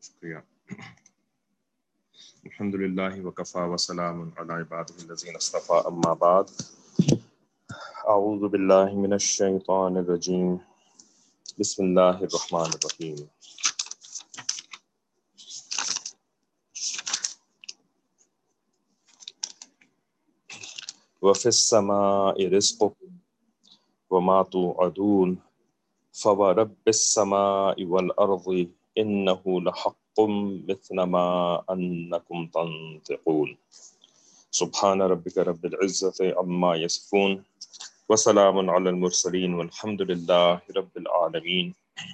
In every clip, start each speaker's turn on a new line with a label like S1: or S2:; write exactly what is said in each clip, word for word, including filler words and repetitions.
S1: شکریہ. الحمدللہ وکفا وسلام علی عبادہ الذین اصطفی، اما بعد. اعوذ باللہ من الشیطان الرجیم، بسم اللہ الرحمن الرحیم. وفی السماء رزقکم وما توعدون فورب السماء والارض انه لحق مثل ما انکم تنطقون. سبحان ربک رب العزة عما یصفون وسلام علی المرسلین والحمد للہ رب العالمین.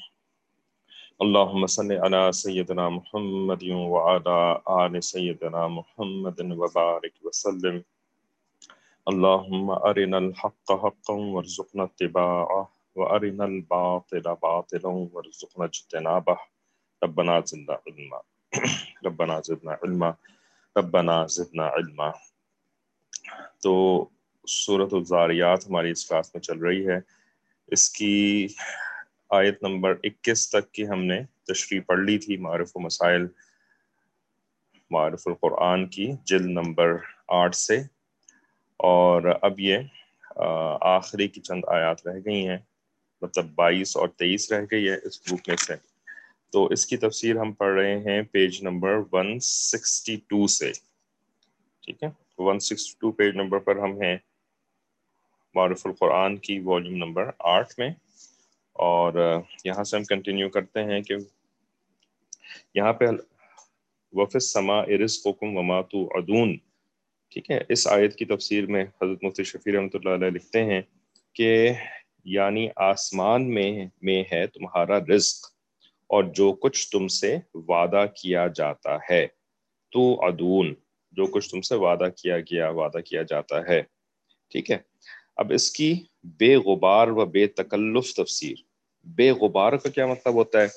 S1: اللہم صل علی سیدنا محمد وعلی آل سیدنا محمد وبارک وسلم. اللہم ارنا الحق حقا وارزقنا اتباعہ وارنا الباطل باطلا وارزقنا اجتنابہ. ربنا زدنا علما ربنا زدنا علما ربنا زدنا علما. تو سورۃ الذاریات ہماری اس کلاس میں چل رہی ہے. اس کی آیت نمبر اکیس تک کی ہم نے تشریح پڑھ لی تھی، معارف و مسائل معارف القرآن کی جلد نمبر آٹھ سے، اور اب یہ آخری کی چند آیات رہ گئی ہیں، مطلب بائیس اور تیئیس رہ گئی ہے اس بک میں سے. تو اس کی تفسیر ہم پڑھ رہے ہیں پیج نمبر ایک سو باسٹھ سے. ٹھیک ہے، ایک سو باسٹھ پیج نمبر پر ہم ہیں معارف القرآن کی والیوم نمبر آٹھ میں، اور یہاں سے ہم کنٹینیو کرتے ہیں کہ یہاں پہ وفی السماء رزقکم وما توعدون. ٹھیک ہے، اس آیت کی تفسیر میں حضرت مفتی شفیع رحمۃ اللہ علیہ لکھتے ہیں کہ یعنی آسمان میں میں ہے تمہارا رزق اور جو کچھ تم سے وعدہ کیا جاتا ہے. تو عدون، جو کچھ تم سے وعدہ کیا گیا وعدہ کیا جاتا ہے. ٹھیک ہے، اب اس کی بے غبار و بے تکلف تفسیر. بے غبار کا کیا مطلب ہوتا ہے؟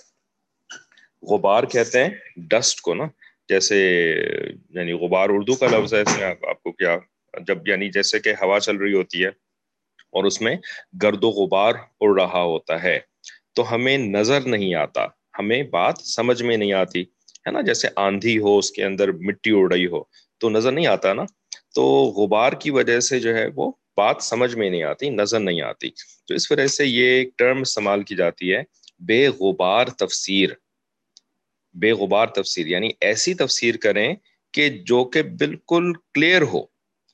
S1: غبار کہتے ہیں ڈسٹ کو نا، جیسے یعنی غبار اردو کا لفظ ہے. اس میں آپ, آپ کو کیا، جب یعنی جیسے کہ ہوا چل رہی ہوتی ہے اور اس میں گرد و غبار اڑ رہا ہوتا ہے تو ہمیں نظر نہیں آتا، ہمیں بات سمجھ میں نہیں آتی ہے نا. جیسے آندھی ہو، اس کے اندر مٹی اڑ رہی ہو تو نظر نہیں آتا نا. تو غبار کی وجہ سے جو ہے وہ بات سمجھ میں نہیں آتی، نظر نہیں آتی. تو اس وجہ سے یہ ایک ٹرم استعمال کی جاتی ہے، بے غبار تفسیر. بے غبار تفسیر یعنی ایسی تفسیر کریں کہ جو کہ بالکل کلیئر ہو،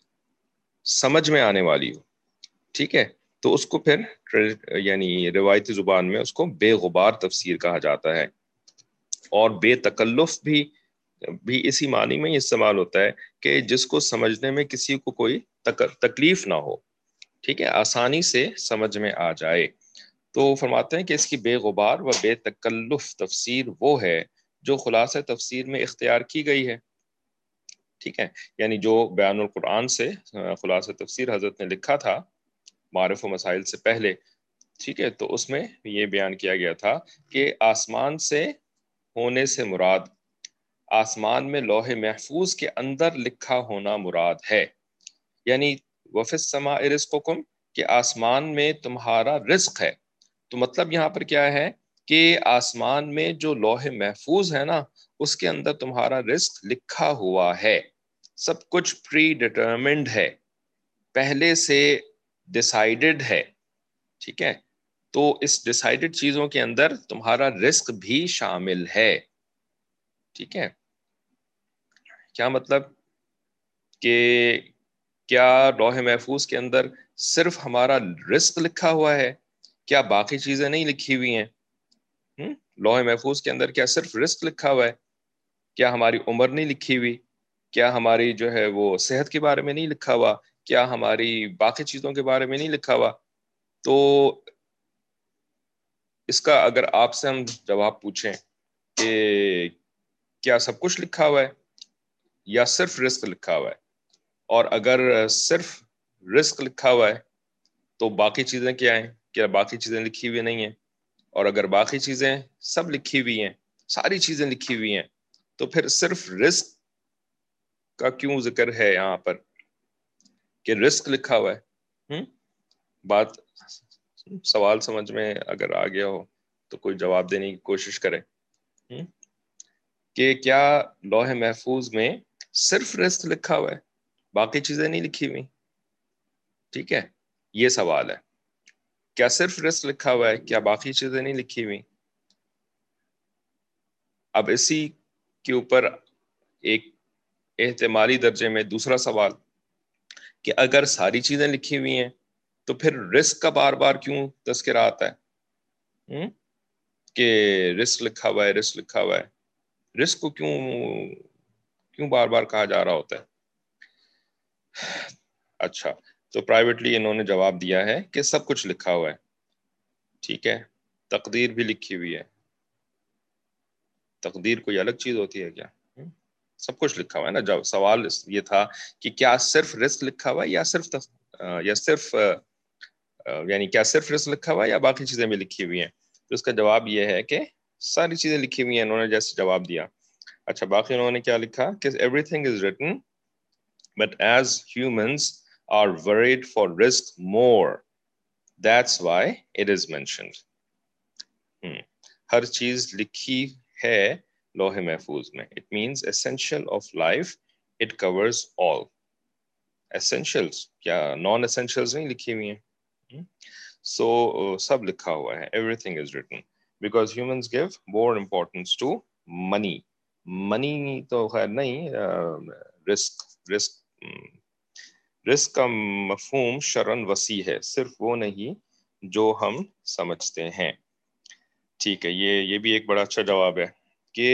S1: سمجھ میں آنے والی ہو. ٹھیک ہے، تو اس کو پھر یعنی روایتی زبان میں اس کو بے غبار تفسیر کہا جاتا ہے. اور بے تکلف بھی بھی اسی معنی میں استعمال ہوتا ہے کہ جس کو سمجھنے میں کسی کو کوئی تکلیف نہ ہو. ٹھیک ہے، آسانی سے سمجھ میں آ جائے. تو فرماتے ہیں کہ اس کی بے غبار و بے تکلف تفسیر وہ ہے جو خلاصہ تفسیر میں اختیار کی گئی ہے. ٹھیک ہے، یعنی جو بیان القرآن سے خلاصہ تفسیر حضرت نے لکھا تھا معارف و مسائل سے پہلے. ٹھیک ہے، تو اس میں یہ بیان کیا گیا تھا کہ آسمان سے ہونے سے مراد آسمان میں لوح محفوظ کے اندر لکھا ہونا مراد ہے. یعنی وفی السماء رزقکم کہ آسمان میں تمہارا رزق ہے. تو مطلب یہاں پر کیا ہے کہ آسمان میں جو لوح محفوظ ہے نا، اس کے اندر تمہارا رزق لکھا ہوا ہے. سب کچھ پری ڈیٹرمنڈ ہے، پہلے سے ڈیسائیڈڈ ہے. ٹھیک ہے، تو اس ڈیسائیڈڈ چیزوں کے اندر تمہارا رزق بھی شامل ہے. ٹھیک ہے، کیا مطلب کہ کیا لوح محفوظ کے اندر صرف ہمارا رزق لکھا ہوا ہے؟ کیا باقی چیزیں نہیں لکھی ہوئی ہیں؟ لوح محفوظ کے اندر کیا صرف رزق لکھا ہوا ہے؟ کیا ہماری عمر نہیں لکھی ہوئی؟ کیا ہماری جو ہے وہ صحت کے بارے میں نہیں لکھا ہوا؟ کیا ہماری باقی چیزوں کے بارے میں نہیں لکھا ہوا؟ تو اس کا اگر آپ سے ہم جواب پوچھیں کہ کیا سب کچھ لکھا ہوا ہے یا صرف رزق لکھا ہوا ہے، اور اگر صرف رزق لکھا ہوا ہے تو باقی چیزیں کیا ہیں؟ کیا باقی چیزیں لکھی ہوئی نہیں ہیں؟ اور اگر باقی چیزیں سب لکھی ہوئی ہیں، ساری چیزیں لکھی ہوئی ہیں، تو پھر صرف رزق کا کیوں ذکر ہے یہاں پر کہ رزق لکھا ہوا ہے؟ بات سوال سمجھ میں اگر آ گیا ہو تو کوئی جواب دینے کی کوشش کرے. کہ کیا لوح محفوظ میں صرف رزق لکھا ہوا ہے، باقی چیزیں نہیں لکھی ہوئی؟ ٹھیک ہے، یہ سوال ہے، کیا صرف رزق لکھا ہوا ہے، کیا باقی چیزیں نہیں لکھی ہوئی؟ اب اسی کے اوپر ایک احتمالی درجے میں دوسرا سوال کہ اگر ساری چیزیں لکھی ہوئی ہیں تو پھر رزق کا بار بار کیوں تذکرہ آتا ہے ہم؟ کہ رزق لکھا ہوا ہے، رزق لکھا ہوا ہے، رزق کو کیوں کیوں بار بار کہا جا رہا ہوتا ہے؟ اچھا، تو پرائیویٹلی انہوں نے جواب دیا ہے کہ سب کچھ لکھا ہوا ہے، ٹھیک ہے، تقدیر بھی لکھی ہوئی ہے۔ تقدیر کوئی الگ چیز ہوتی ہے کیا؟ ہم؟ سب کچھ لکھا ہوا ہے نا۔ جب سوال یہ تھا کہ کیا صرف رزق لکھا ہوا ہے یا صرف تق... یا صرف یعنی کیا صرف رزق لکھا ہوا ہے یا باقی چیزیں بھی لکھی ہوئی ہیں، تو اس کا جواب یہ ہے کہ ساری چیزیں لکھی ہوئی ہیں، انہوں نے جیسے جواب دیا۔ اچھا، باقی انہوں نے کیا لکھا کہ everything is written but as humans are worried for رزق more that's why it is mentioned. ہر چیز لکھی ہے لوح محفوظ میں، it means essential of life, it covers all essentials، کیا نان essentials نہیں لکھی ہوئی ہیں؟ سو سب لکھا ہوا ہے، everything is written because humans give more importance to money۔ منی تو خیر نہیں، رسک رسک رسک کا مفہوم شرعاً وسیع ہے، صرف وہ نہیں جو ہم سمجھتے ہیں۔ ٹھیک ہے، یہ یہ بھی ایک بڑا اچھا جواب ہے کہ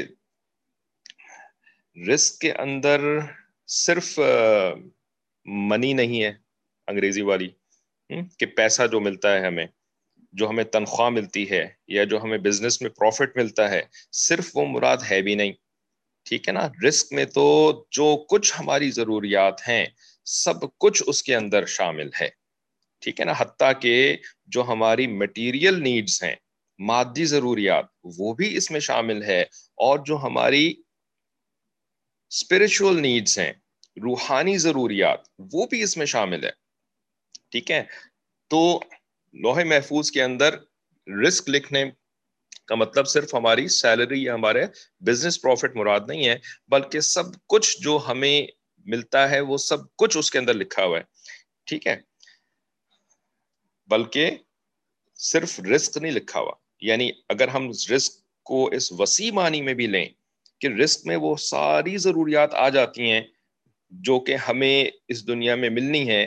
S1: رزق کے اندر صرف منی نہیں ہے، انگریزی والی کہ پیسہ جو ملتا ہے ہمیں، جو ہمیں تنخواہ ملتی ہے یا جو ہمیں بزنس میں پروفٹ ملتا ہے، صرف وہ مراد ہے بھی نہیں، ٹھیک ہے نا۔ رزق میں تو جو کچھ ہماری ضروریات ہیں سب کچھ اس کے اندر شامل ہے، ٹھیک ہے نا، حتیٰ کہ جو ہماری مٹیریل نیڈز ہیں، مادی ضروریات، وہ بھی اس میں شامل ہے، اور جو ہماری اسپرچول نیڈز ہیں، روحانی ضروریات، وہ بھی اس میں شامل ہے، ٹھیک ہے۔ تو لوح محفوظ کے اندر رزق لکھنے کا مطلب صرف ہماری سیلری یا ہمارے بزنس پروفٹ مراد نہیں ہے، بلکہ سب کچھ جو ہمیں ملتا ہے وہ سب کچھ اس کے اندر لکھا ہوا ہے، ٹھیک ہے۔ بلکہ صرف رزق نہیں لکھا ہوا، یعنی اگر ہم رزق کو اس وسیع معنی میں بھی لیں کہ رزق میں وہ ساری ضروریات آ جاتی ہیں جو کہ ہمیں اس دنیا میں ملنی ہے،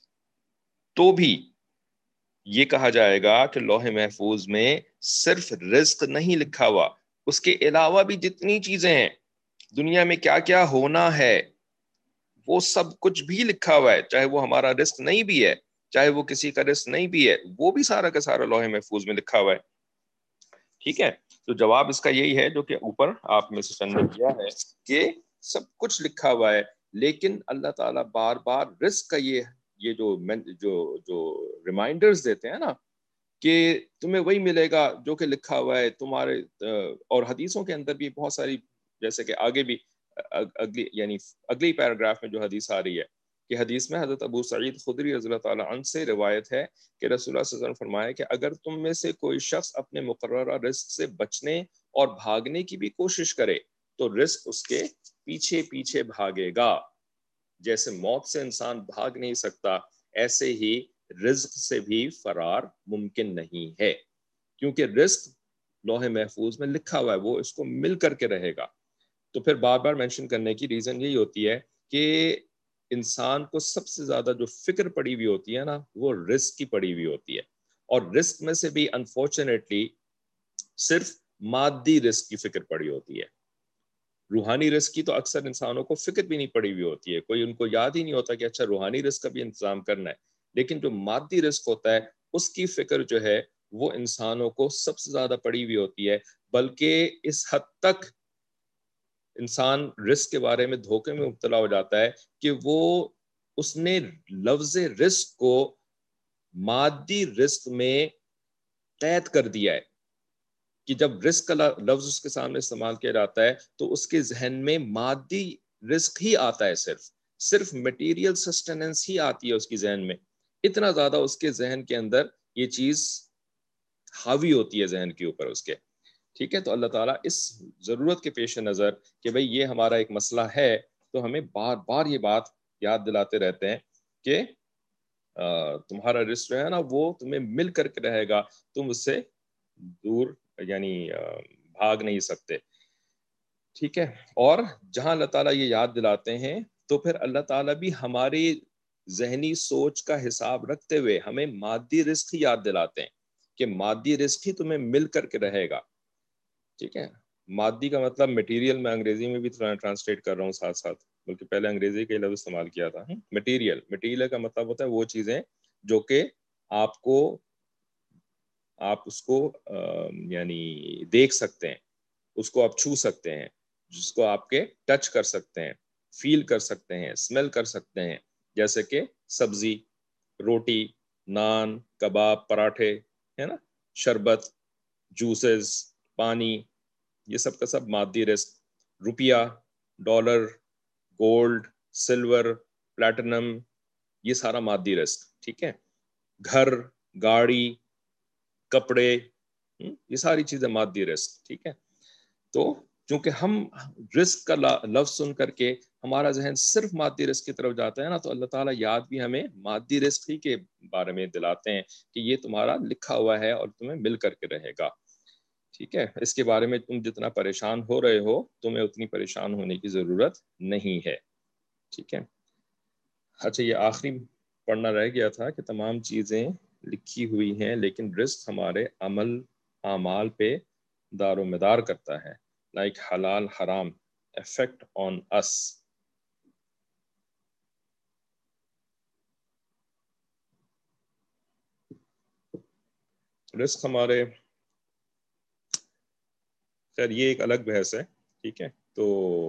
S1: تو بھی یہ کہا جائے گا کہ لوح محفوظ میں صرف رزق نہیں لکھا ہوا، اس کے علاوہ بھی جتنی چیزیں ہیں دنیا میں، کیا کیا ہونا ہے، وہ سب کچھ بھی لکھا ہوا ہے، چاہے وہ ہمارا رزق نہیں بھی ہے، چاہے وہ کسی کا رزق نہیں بھی ہے، وہ بھی سارا کا سارا لوح محفوظ میں لکھا ہوا ہے، ٹھیک ہے۔ تو جواب اس کا یہی ہے جو کہ اوپر آپ میں سے چند نے کیا ہے کہ سب کچھ لکھا ہوا ہے، لیکن اللہ تعالیٰ بار بار رزق کا یہ یہ جو جو جو ریمائنڈرز دیتے ہیں نا کہ تمہیں وہی ملے گا جو کہ لکھا ہوا ہے تمہارے، اور حدیثوں کے اندر بھی بہت ساری، جیسے کہ آگے بھی اگلی یعنی اگلی پیراگراف میں جو حدیث آ رہی ہے کہ حدیث میں حضرت ابو سعید خدری رضی اللہ تعالیٰ عنہ سے روایت ہے کہ رسول اللہ صلی اللہ علیہ وسلم فرمایا کہ اگر تم میں سے کوئی شخص اپنے مقررہ رزق سے بچنے اور بھاگنے کی بھی کوشش کرے تو رزق اس کے پیچھے پیچھے بھاگے گا۔ جیسے موت سے انسان بھاگ نہیں سکتا، ایسے ہی رزق سے بھی فرار ممکن نہیں ہے، کیونکہ رزق لوح محفوظ میں لکھا ہوا ہے، وہ اس کو مل کر کے رہے گا۔ تو پھر بار بار مینشن کرنے کی ریزن یہی ہوتی ہے کہ انسان کو سب سے زیادہ جو فکر پڑی ہوئی ہوتی ہے نا، وہ رزق کی پڑی ہوئی ہوتی ہے، اور رزق میں سے بھی انفارچونیٹلی صرف مادی رزق کی فکر پڑی ہوتی ہے۔ روحانی رزق کی تو اکثر انسانوں کو فکر بھی نہیں پڑی ہوئی ہوتی ہے، کوئی ان کو یاد ہی نہیں ہوتا کہ اچھا روحانی رزق کا بھی انتظام کرنا ہے، لیکن جو مادی رزق ہوتا ہے اس کی فکر جو ہے وہ انسانوں کو سب سے زیادہ پڑی ہوئی ہوتی ہے، بلکہ اس حد تک انسان رزق کے بارے میں دھوکے میں مبتلا ہو جاتا ہے کہ وہ اس نے لفظ رزق کو مادی رزق میں قید کر دیا ہے کہ جب رزق کا لفظ اس کے سامنے استعمال کیا جاتا ہے تو اس کے ذہن میں مادی رزق ہی آتا ہے، صرف صرف میٹیریل سسٹیننس ہی آتی ہے اس کی ذہن میں، اتنا زیادہ اس کے ذہن کے اندر یہ چیز حاوی ہوتی ہے ذہن کے اوپر اس کے۔ ٹھیک ہے. تو اللہ تعالیٰ اس ضرورت کے پیش نظر کہ بھئی یہ ہمارا ایک مسئلہ ہے، تو ہمیں بار بار یہ بات یاد دلاتے رہتے ہیں کہ تمہارا رزق جو ہے نا وہ تمہیں مل کر کے رہے گا، تم اس سے دور یعنی بھاگ نہیں سکتے. ٹھیک ہے. اور جہاں اللہ تعالیٰ یہ یاد دلاتے ہیں تو پھر اللہ تعالیٰ بھی ہماری ذہنی سوچ کا حساب رکھتے ہوئے ہمیں مادی رزق ہی یاد دلاتے ہیں کہ مادی رزق ہی تمہیں مل کر کے رہے گا. ٹھیک ہے. مادی کا مطلب مٹیریل، میں انگریزی میں بھی ٹرانسلیٹ کر رہا ہوں ساتھ ساتھ، بلکہ پہلے انگریزی کے لفظ استعمال کیا تھا. مٹیریل مٹیریل کا مطلب ہوتا ہے وہ چیزیں جو کہ آپ کو آپ اس کو یعنی دیکھ سکتے ہیں، اس کو آپ چھو سکتے ہیں، جس کو آپ کے ٹچ کر سکتے ہیں، فیل کر سکتے ہیں، اسمیل کر سکتے ہیں، جیسے کہ سبزی، روٹی، نان، کباب، پراٹھے، ہے نا، شربت، جوسز، پانی، یہ سب کا سب مادی رزق. روپیہ، ڈالر، گولڈ، سلور، پلیٹنم، یہ سارا مادی رزق. ٹھیک ہے. گھر، گاڑی، کپڑے، یہ ساری چیزیں مادی رزق. ٹھیک ہے. تو چونکہ ہم رزق کا لفظ سن کر کے ہمارا ذہن صرف مادی رزق کی طرف جاتا ہے نا، تو اللہ تعالیٰ یاد بھی ہمیں مادی رزق ہی کے بارے میں دلاتے ہیں کہ یہ تمہارا لکھا ہوا ہے اور تمہیں مل کر کے رہے گا. ٹھیک ہے. اس کے بارے میں تم جتنا پریشان ہو رہے ہو تمہیں اتنی پریشان ہونے کی ضرورت نہیں ہے. ٹھیک ہے. اچھا، یہ آخری پڑھنا رہ گیا تھا کہ تمام چیزیں لکھی ہوئی ہیں لیکن رزق ہمارے عمل اعمال پہ دار و مدار کرتا ہے. لائک حلال حرام افیکٹ آن اس. رزق ہمارے، خیر یہ ایک الگ بحث ہے. ٹھیک ہے. تو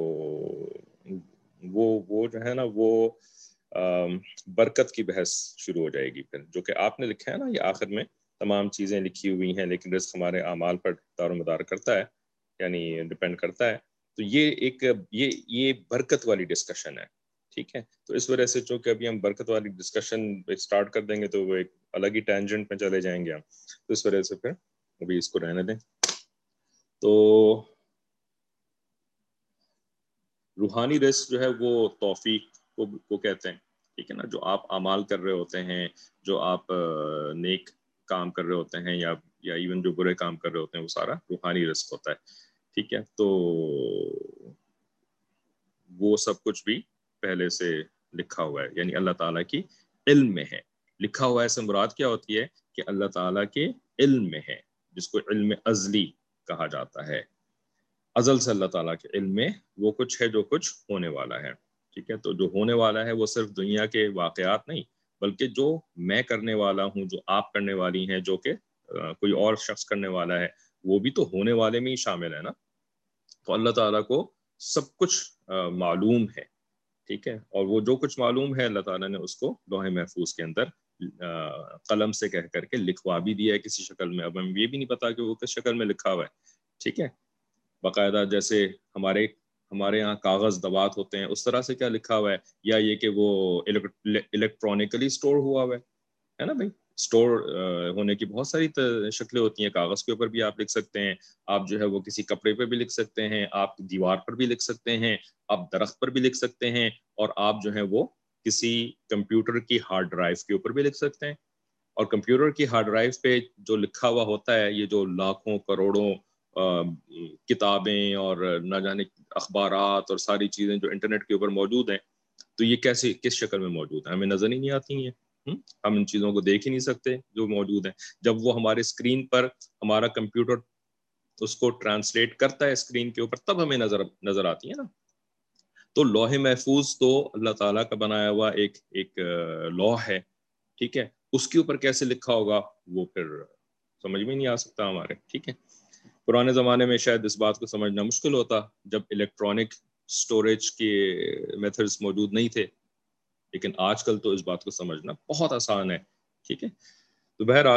S1: وہ وہ جو ہے نا وہ برکت کی بحث شروع ہو جائے گی پھر، جو کہ آپ نے لکھا ہے نا یہ آخر میں، تمام چیزیں لکھی ہوئی ہیں لیکن رزق ہمارے اعمال پر دار و مدار کرتا ہے، یعنی ڈپینڈ کرتا ہے. تو یہ ایک یہ یہ برکت والی ڈسکشن ہے. ٹھیک ہے. تو اس وجہ سے چونکہ ابھی ہم برکت والی ڈسکشن اسٹارٹ کر دیں گے تو وہ ایک الگ ہی ٹینجنٹ میں چلے جائیں گے ہم، تو اس وجہ سے پھر ابھی اس کو رہنے دیں. تو روحانی رزق جو ہے وہ توفیق کو کو کہتے ہیں. ٹھیک ہے نا. جو آپ اعمال کر رہے ہوتے ہیں، جو آپ نیک کام کر رہے ہوتے ہیں، یا یا ایون جو برے کام کر رہے ہوتے ہیں، وہ سارا روحانی رزق ہوتا ہے. ٹھیک ہے. تو وہ سب کچھ بھی پہلے سے لکھا ہوا ہے، یعنی اللہ تعالیٰ کی علم میں ہے. لکھا ہوا ہے سے مراد کیا ہوتی ہے کہ اللہ تعالیٰ کے علم میں ہے، جس کو علم ازلی کہا جاتا ہے. ازل سے اللہ تعالیٰ کے علم میں وہ کچھ ہے جو کچھ ہونے والا ہے. ٹھیک ہے. تو جو ہونے والا ہے وہ صرف دنیا کے واقعات نہیں، بلکہ جو میں کرنے والا ہوں، جو آپ کرنے والی ہیں، جو کہ کوئی اور شخص کرنے والا ہے، وہ بھی تو ہونے والے میں ہی شامل ہے نا. تو اللہ تعالیٰ کو سب کچھ معلوم ہے. ٹھیک ہے. اور وہ جو کچھ معلوم ہے اللہ تعالیٰ نے اس کو لوح محفوظ کے اندر قلم سے کہہ کر کے لکھوا بھی دیا ہے کسی شکل میں. اب ہمیں یہ بھی نہیں پتا کہ وہ کس شکل میں لکھا ہوا ہے. ٹھیک ہے. باقاعدہ جیسے ہمارے ہمارے یہاں کاغذ دوات ہوتے ہیں، اس طرح سے کیا لکھا ہوا ہے، یا یہ کہ وہ الیکٹرانکلی سٹور ہوا ہوا ہے نا بھائی. سٹور ہونے کی بہت ساری شکلیں ہوتی ہیں. کاغذ کے اوپر بھی آپ لکھ سکتے ہیں، آپ جو ہے وہ کسی کپڑے پہ بھی لکھ سکتے ہیں، آپ دیوار پر بھی لکھ سکتے ہیں، آپ درخت پر بھی لکھ سکتے ہیں، اور آپ جو ہے وہ کسی کمپیوٹر کی ہارڈ ڈرائیو کے اوپر بھی لکھ سکتے ہیں. اور کمپیوٹر کی ہارڈ ڈرائیو پہ جو لکھا ہوا ہوتا ہے، یہ جو لاکھوں کروڑوں کتابیں اور نہ جانے اخبارات اور ساری چیزیں جو انٹرنیٹ کے اوپر موجود ہیں، تو یہ کیسے کس شکل میں موجود ہیں، ہمیں نظر ہی نہیں آتی ہیں. ہم ان چیزوں کو دیکھ ہی نہیں سکتے جو موجود ہیں. جب وہ ہمارے اسکرین پر ہمارا کمپیوٹر اس کو ٹرانسلیٹ کرتا ہے اسکرین کے اوپر، تب ہمیں نظر نظر آتی ہے نا. تو لوح محفوظ تو اللہ تعالیٰ کا بنایا ہوا ایک ایک لوح ہے. ٹھیک ہے. اس کے اوپر کیسے لکھا ہوگا وہ پھر سمجھ میں نہیں آ سکتا ہمارے. ٹھیک ہے. پرانے زمانے میں شاید اس بات کو سمجھنا مشکل ہوتا جب الیکٹرانک سٹوریج کے میتھڈز موجود نہیں تھے، لیکن آج کل تو اس بات کو سمجھنا بہت آسان ہے. ٹھیک ہے. تو بہرحال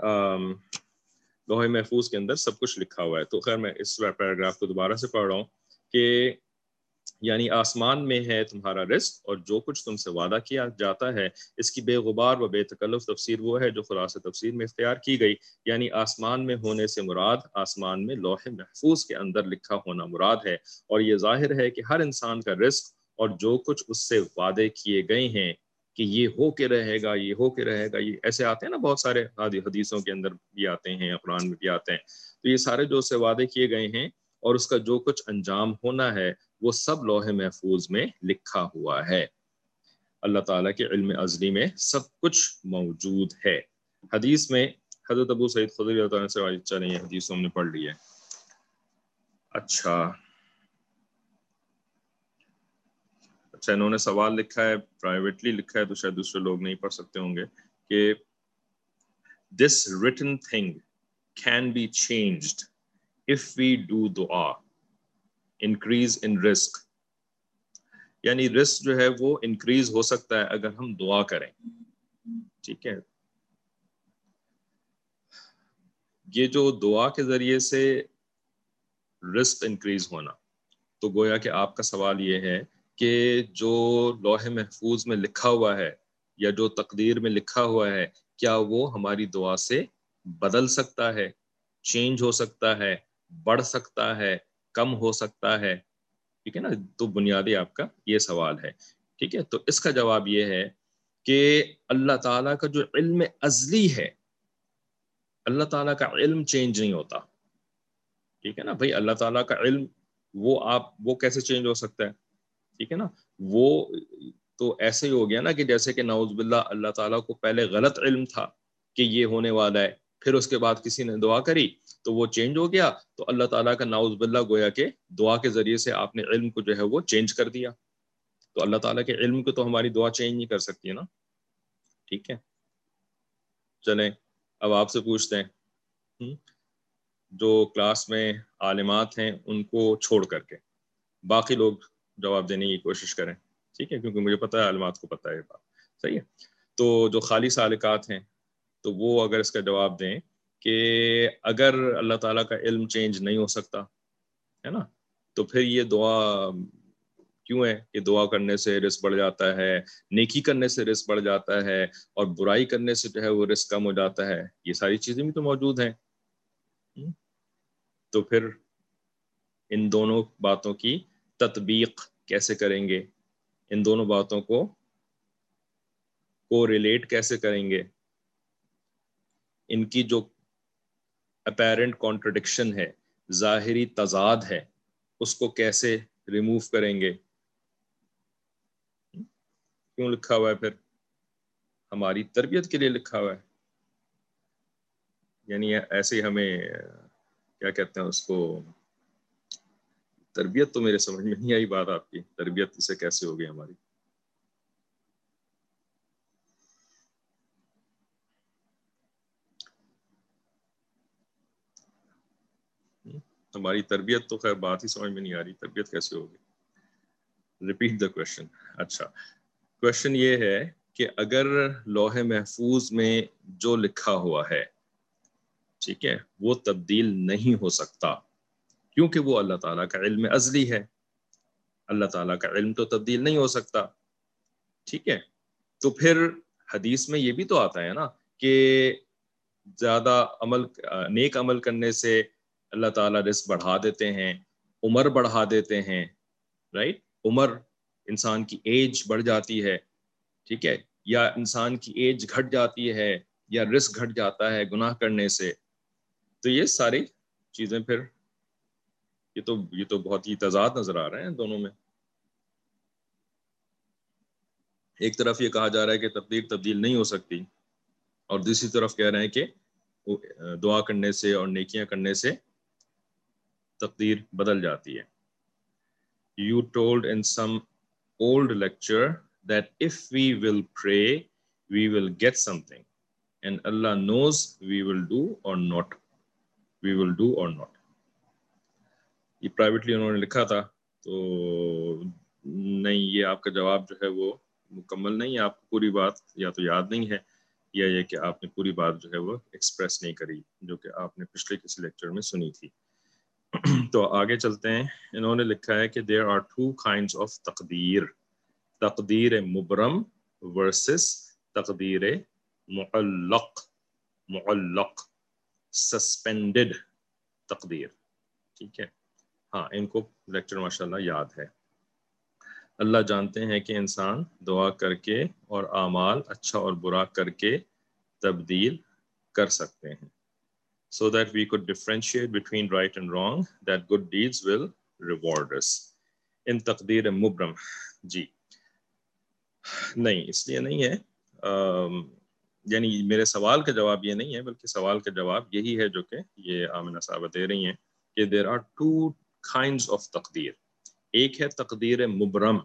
S1: لوح محفوظ کے اندر سب کچھ لکھا ہوا ہے. تو خیر میں اس پیراگراف کو دوبارہ سے پڑھ رہا ہوں کہ یعنی آسمان میں ہے تمہارا رزق اور جو کچھ تم سے وعدہ کیا جاتا ہے اس کی بے غبار و بے تکلف تفسیر وہ ہے جو خلاصہ تفسیر میں اختیار کی گئی، یعنی آسمان میں ہونے سے مراد آسمان میں لوح محفوظ کے اندر لکھا ہونا مراد ہے، اور یہ ظاہر ہے کہ ہر انسان کا رزق اور جو کچھ اس سے وعدے کیے گئے ہیں کہ یہ ہو کے رہے گا، یہ ہو کے رہے گا، یہ ایسے آتے ہیں نا بہت سارے حدیثوں کے اندر بھی آتے ہیں، قرآن میں بھی آتے ہیں، تو یہ سارے جو اس سے وعدے کیے گئے ہیں اور اس کا جو کچھ انجام ہونا ہے وہ سب لوح محفوظ میں لکھا ہوا ہے۔ اللہ تعالیٰ کے علم ازلی میں سب کچھ موجود ہے۔ حدیث میں حضرت ابو سعید خدری رضی اللہ عنہ سے روایت چل رہی ہے، حدیث ہم نے پڑھ لی ہے۔ اچھا اچھا انہوں نے سوال لکھا ہے، پرائیویٹلی لکھا ہے تو شاید دوسرے لوگ نہیں پڑھ سکتے ہوں گے کہ this written thing can be changed if we do dua increase in risk، یعنی رسک جو ہے وہ انکریز ہو سکتا ہے اگر ہم دعا کریں، ٹھیک ہے۔ یہ جو دعا کے ذریعے سے رسک انکریز ہونا، تو گویا کہ آپ کا سوال یہ ہے کہ جو لوح محفوظ میں لکھا ہوا ہے یا جو تقدیر میں لکھا ہوا ہے کیا وہ ہماری دعا سے بدل سکتا ہے، چینج ہو سکتا ہے، بڑھ سکتا ہے، کم ہو سکتا ہے، ٹھیک ہے نا؟ تو بنیادی آپ کا یہ سوال ہے، ٹھیک ہے۔ تو اس کا جواب یہ ہے کہ اللہ تعالیٰ کا جو علم ازلی ہے، اللہ تعالیٰ کا علم چینج نہیں ہوتا، ٹھیک ہے نا بھائی؟ اللہ تعالیٰ کا علم وہ آپ وہ کیسے چینج ہو سکتا ہے، ٹھیک ہے نا؟ وہ تو ایسے ہی ہو گیا نا کہ جیسے کہ نعوذ باللہ اللہ تعالیٰ کو پہلے غلط علم تھا کہ یہ ہونے والا ہے، پھر اس کے بعد کسی نے دعا کری تو وہ چینج ہو گیا، تو اللہ تعالیٰ کا نعوذ باللہ گویا کہ دعا کے ذریعے سے آپ نے علم کو جو ہے وہ چینج کر دیا، تو اللہ تعالیٰ کے علم کو تو ہماری دعا چینج نہیں کر سکتی ہے نا، ٹھیک ہے۔ چلیں اب آپ سے پوچھتے ہیں، جو کلاس میں عالمات ہیں ان کو چھوڑ کر کے باقی لوگ جواب دینے کی کوشش کریں، ٹھیک ہے، کیونکہ مجھے پتہ ہے عالمات کو پتہ ہے یہ بات، صحیح ہے۔ تو جو خالی سالکات ہیں تو وہ اگر اس کا جواب دیں کہ اگر اللہ تعالیٰ کا علم چینج نہیں ہو سکتا ہے نا، تو پھر یہ دعا کیوں ہے کہ دعا کرنے سے رزق بڑھ جاتا ہے، نیکی کرنے سے رزق بڑھ جاتا ہے، اور برائی کرنے سے جو ہے وہ رزق کم ہو جاتا ہے، یہ ساری چیزیں بھی تو موجود ہیں۔ تو پھر ان دونوں باتوں کی تطبیق کیسے کریں گے، ان دونوں باتوں کو کو ریلیٹ کیسے کریں گے، ان کی جو اپیرنٹ کانٹرڈکشن ہے، ظاہری تضاد ہے، اس کو کیسے ریموو کریں گے؟ کیوں لکھا ہوا ہے؟ پھر ہماری تربیت کے لیے لکھا ہوا ہے، یعنی ایسے ہی ہمیں کیا کہتے ہیں اس کو، تربیت تو میرے سمجھ میں نہیں آئی بات آپ کی، تربیت سے کیسے ہوگی ہماری؟ ہماری تربیت تو خیر بات ہی سمجھ میں نہیں آ رہی، تربیت کیسے ہوگی؟ Repeat the question. اچھا کوشچن یہ ہے کہ اگر لوح محفوظ میں جو لکھا ہوا ہے، ٹھیک ہے، وہ تبدیل نہیں ہو سکتا کیونکہ وہ اللہ تعالیٰ کا علم ازلی ہے، اللہ تعالیٰ کا علم تو تبدیل نہیں ہو سکتا، ٹھیک ہے۔ تو پھر حدیث میں یہ بھی تو آتا ہے نا کہ زیادہ عمل نیک عمل کرنے سے اللہ تعالیٰ رزق بڑھا دیتے ہیں، عمر بڑھا دیتے ہیں، رائٹ؟ عمر انسان کی ایج بڑھ جاتی ہے، ٹھیک ہے، یا انسان کی ایج گھٹ جاتی ہے، یا رزق گھٹ جاتا ہے گناہ کرنے سے، تو یہ ساری چیزیں پھر یہ تو یہ تو بہت ہی تضاد نظر آ رہے ہیں دونوں میں۔ ایک طرف یہ کہا جا رہا ہے کہ تقدیر تبدیل نہیں ہو سکتی، اور دوسری طرف کہہ رہے ہیں کہ دعا کرنے سے اور نیکیاں کرنے سے تقدیر بدل جاتی ہے۔ You told in some old lecture that if we will pray, we will get something, and Allah knows we will do or not. We will do or not. یہ پرائیویٹلی انہوں نے لکھا تھا، تو نہیں، یہ آپ کا جواب جو ہے وہ مکمل نہیں ہے، آپ کو پوری بات یا تو یاد نہیں ہے یا یہ کہ آپ نے پوری بات جو ہے وہ ایکسپریس نہیں کری جو کہ آپ نے پچھلے کسی لیکچر میں سنی تھی۔ تو آگے چلتے ہیں. انہوں نے لکھا ہے کہ there are two kinds of تقدیر. تقدیر مبرم versus تقدیر معلق. معلق suspended تقدیر. ٹھیک ہے. ہاں ان کو لیکچر ماشاءاللہ یاد ہے. اللہ جانتے ہیں کہ انسان دعا کر کے اور اعمال اچھا اور برا کر کے تبدیل کر سکتے ہیں. So that we could differentiate between right and wrong, that good deeds will reward us. ان تقدیر مبرم جی نہیں اس لیے نہیں ہے، یعنی میرے سوال کا جواب یہ نہیں ہے، بلکہ سوال کا جواب یہی ہے جو کہ یہ آمنہ صاحبہ دے رہی ہیں کہ there are two kinds of تقدیر. ایک ہے تقدیر مبرم،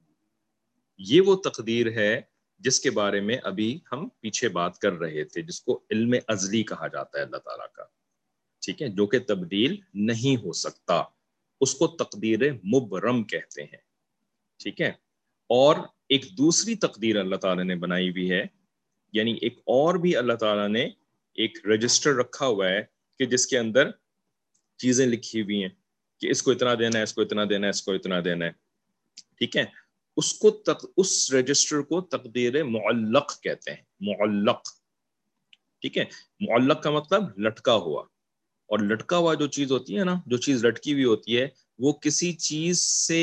S1: یہ وہ تقدیر ہے جس کے بارے میں ابھی ہم پیچھے بات کر رہے تھے، جس کو علم ازلی کہا جاتا ہے اللہ تعالیٰ کا. ٹھیک ہے، جو کہ تبدیل نہیں ہو سکتا، اس کو تقدیر مبرم کہتے ہیں. ٹھیک ہے. اور ایک دوسری تقدیر اللہ تعالیٰ نے بنائی ہوئی ہے، یعنی ایک اور بھی اللہ تعالیٰ نے ایک رجسٹر رکھا ہوا ہے کہ جس کے اندر چیزیں لکھی ہوئی ہیں کہ اس کو اتنا دینا ہے، اس کو اتنا دینا ہے، اس کو اتنا دینا ہے. ٹھیک ہے. اس کو تق... اس رجسٹر کو تقدیر معلق کہتے ہیں. معلق. ٹھیک ہے. معلق کا مطلب لٹکا ہوا، اور لٹکا ہوا جو چیز ہوتی ہے نا، جو چیز لٹکی ہوئی ہوتی ہے وہ کسی چیز سے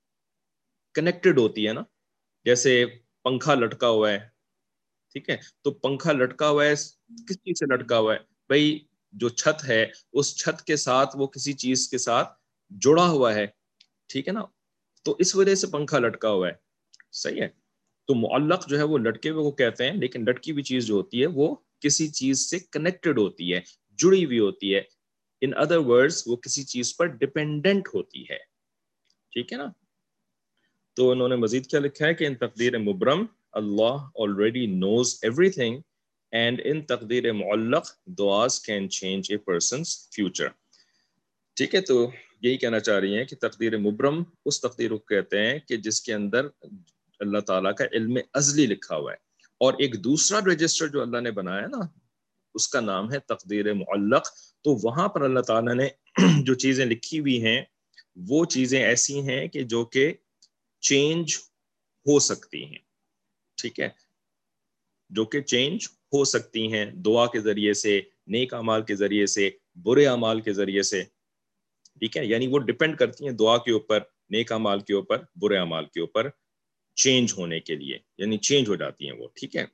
S1: کنیکٹڈ ہوتی ہے نا. جیسے پنکھا لٹکا ہوا ہے، ٹھیک ہے، تو پنکھا لٹکا ہوا ہے کس چیز سے لٹکا ہوا ہے؟ بھائی جو چھت ہے اس چھت کے ساتھ وہ کسی چیز کے ساتھ جڑا ہوا ہے. ٹھیک ہے نا. تو اس وجہ سے پنکھا لٹکا ہوا ہے. صحیح ہے. تو معلق جو ہے وہ لٹکے ہوئے کو کہتے ہیں، لیکن لٹکی ہوئی چیز جو ہوتی ہے وہ کسی چیز سے کنیکٹڈ ہوتی ہے، جڑی ہوئی ہوتی ہے. ان ادر ورڈز وہ کسی چیز پر ڈپینڈنٹ ہوتی ہے. ٹھیک ہے نا. تو انہوں نے مزید کیا لکھا ہے کہ ان تقدیر مبرم اللہ already knows everything and in تقدیر معلق du'as can change a person's future. ٹھیک ہے. تو یہی کہنا چاہ رہی ہیں کہ تقدیر مبرم اس تقدیر کو کہتے ہیں کہ جس کے اندر اللہ تعالیٰ کا علم ازلی لکھا ہوا ہے. اور ایک دوسرا رجسٹر جو اللہ نے بنایا نا، اس کا نام ہے تقدیر معلق. تو وہاں پر اللہ تعالیٰ نے جو چیزیں لکھی ہوئی ہیں وہ چیزیں ایسی ہیں کہ جو کہ چینج ہو سکتی ہیں. ٹھیک ہے. جو کہ چینج ہو سکتی ہیں دعا کے ذریعے سے، نیک اعمال کے ذریعے سے، برے اعمال کے ذریعے سے. ٹھیک ہے. یعنی وہ ڈیپینڈ کرتی ہیں دعا کے اوپر، نیک اعمال کے اوپر، برے اعمال کے اوپر چینج ہونے کے لیے، یعنی چینج ہو جاتی ہیں وہ. ٹھیک ہے.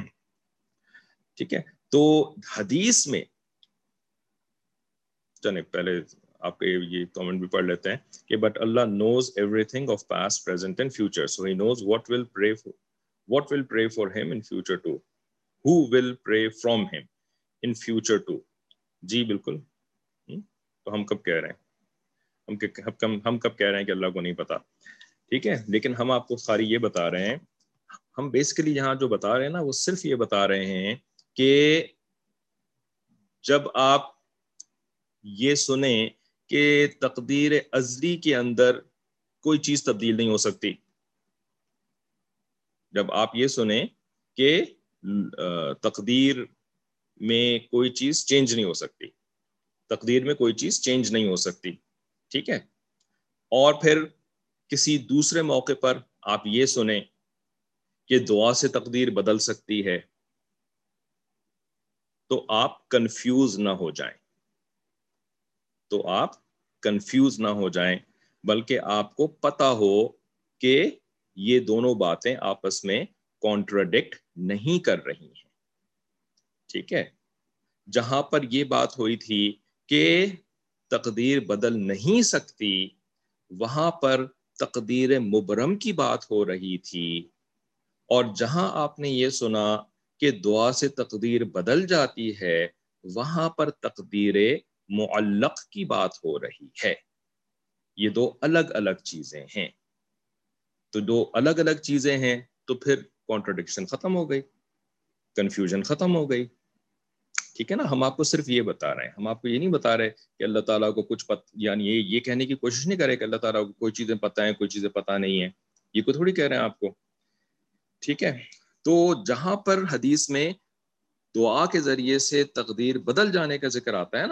S1: ٹھیک ہے. تو حدیث میں چلیں پہلے آپ کے یہ کامنٹ بھی پڑھ لیتے ہیں کہ بٹ اللہ knows everything of past present and future so he knows what will pray what will pray for ہم in future to who will pray from ہم ان فیوچر ٹو. جی بالکل. تو ہم کب کہہ رہے ہیں ہم ہم کب کہہ رہے ہیں کہ اللہ کو نہیں پتا. ٹھیک ہے. لیکن ہم آپ کو ساری یہ بتا رہے ہیں، ہم بیسیکلی یہاں جو بتا رہے ہیں نا وہ صرف یہ بتا رہے ہیں کہ جب آپ یہ سنیں کہ تقدیر ازلی کے اندر کوئی چیز تبدیل نہیں ہو سکتی، جب آپ یہ سنیں کہ تقدیر میں کوئی چیز چینج نہیں ہو سکتی، تقدیر میں کوئی چیز چینج نہیں ہو سکتی. ٹھیک ہے. اور پھر کسی دوسرے موقع پر آپ یہ سنیں کہ دعا سے تقدیر بدل سکتی ہے، تو آپ کنفیوز نہ ہو جائیں تو آپ کنفیوز نہ ہو جائیں بلکہ آپ کو پتا ہو کہ یہ دونوں باتیں آپس میں کانٹراڈکٹ نہیں کر رہی ہیں. ٹھیک ہے. جہاں پر یہ بات ہوئی تھی کہ تقدیر بدل نہیں سکتی، وہاں پر تقدیر مبرم کی بات ہو رہی تھی. اور جہاں آپ نے یہ سنا کہ دعا سے تقدیر بدل جاتی ہے، وہاں پر تقدیر معلق کی بات ہو رہی ہے. یہ دو الگ الگ چیزیں ہیں. تو دو الگ الگ چیزیں ہیں تو پھر کانٹرڈکشن ختم ہو گئی، کنفیوژن ختم ہو گئی. ٹھیک ہے نا. ہم آپ کو صرف یہ بتا رہے ہیں، ہم آپ کو یہ نہیں بتا رہے کہ اللہ تعالیٰ کو کچھ پت یعنی یہ یہ کہنے کی کوشش نہیں کرے کہ اللہ تعالیٰ کو کوئی چیزیں پتہ ہیں کوئی چیزیں پتہ نہیں ہیں. یہ کو تھوڑی کہہ رہے ہیں آپ کو. ٹھیک ہے. تو جہاں پر حدیث میں دعا کے ذریعے سے تقدیر بدل جانے کا ذکر آتا ہے نا،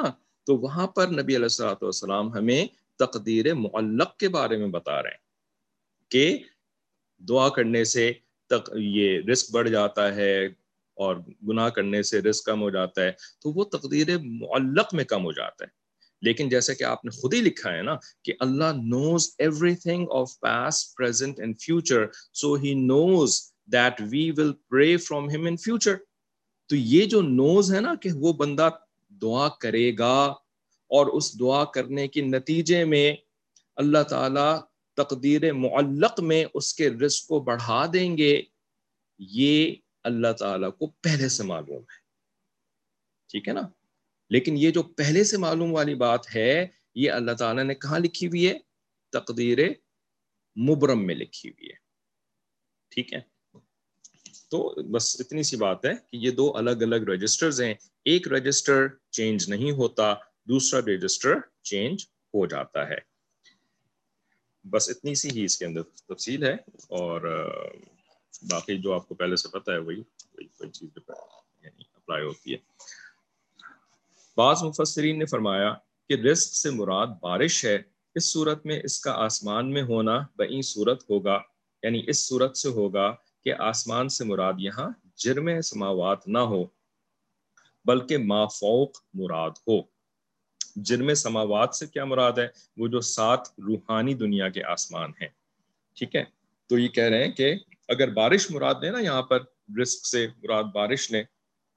S1: تو وہاں پر نبی علیہ الصلوۃ والسلام ہمیں تقدیر معلق کے بارے میں بتا رہے ہیں کہ دعا کرنے سے تک یہ رزق بڑھ جاتا ہے اور گناہ کرنے سے رزق کم ہو جاتا ہے، تو وہ تقدیر معلق میں کم ہو جاتا ہے. لیکن جیسا کہ آپ نے خود ہی لکھا ہے نا کہ اللہ knows everything of past present and future so he knows that we will pray from ہم ان فیوچر. تو یہ جو نوز ہے نا کہ وہ بندہ دعا کرے گا اور اس دعا کرنے کے نتیجے میں اللہ تعالی تقدیر معلق میں اس کے رزق کو بڑھا دیں گے، یہ اللہ تعالیٰ کو پہلے سے معلوم ہے. ٹھیک ہے نا؟ لیکن یہ جو پہلے سے معلوم والی بات ہے یہ اللہ تعالیٰ نے کہاں لکھی ہوئی ہے؟ تقدیر مبرم میں لکھی ہوئی ہے. ٹھیک ہے، تو بس اتنی سی بات ہے کہ یہ دو الگ الگ رجسٹرز ہیں. ایک رجسٹر چینج نہیں ہوتا، دوسرا رجسٹر چینج ہو جاتا ہے. بس اتنی سی ہی اس کے اندر تفصیل ہے، اور باقی جو آپ کو پہلے سے پتہ ہے وہی وہی کوئی چیز یعنی اپلائی ہوتی ہے. بعض مفسرین نے فرمایا کہ رزق سے مراد بارش ہے. اس صورت میں اس کا آسمان میں ہونا بئی صورت ہوگا، یعنی اس صورت سے ہوگا کہ آسمان سے مراد یہاں جرم سماوات نہ ہو بلکہ ما فوق مراد ہو. جرم سماوات سے کیا مراد ہے؟ وہ جو سات روحانی دنیا کے آسمان ہیں. ٹھیک ہے، تو یہ کہہ رہے ہیں کہ اگر بارش مراد نے نا یہاں پر رزق سے مراد بارش نے،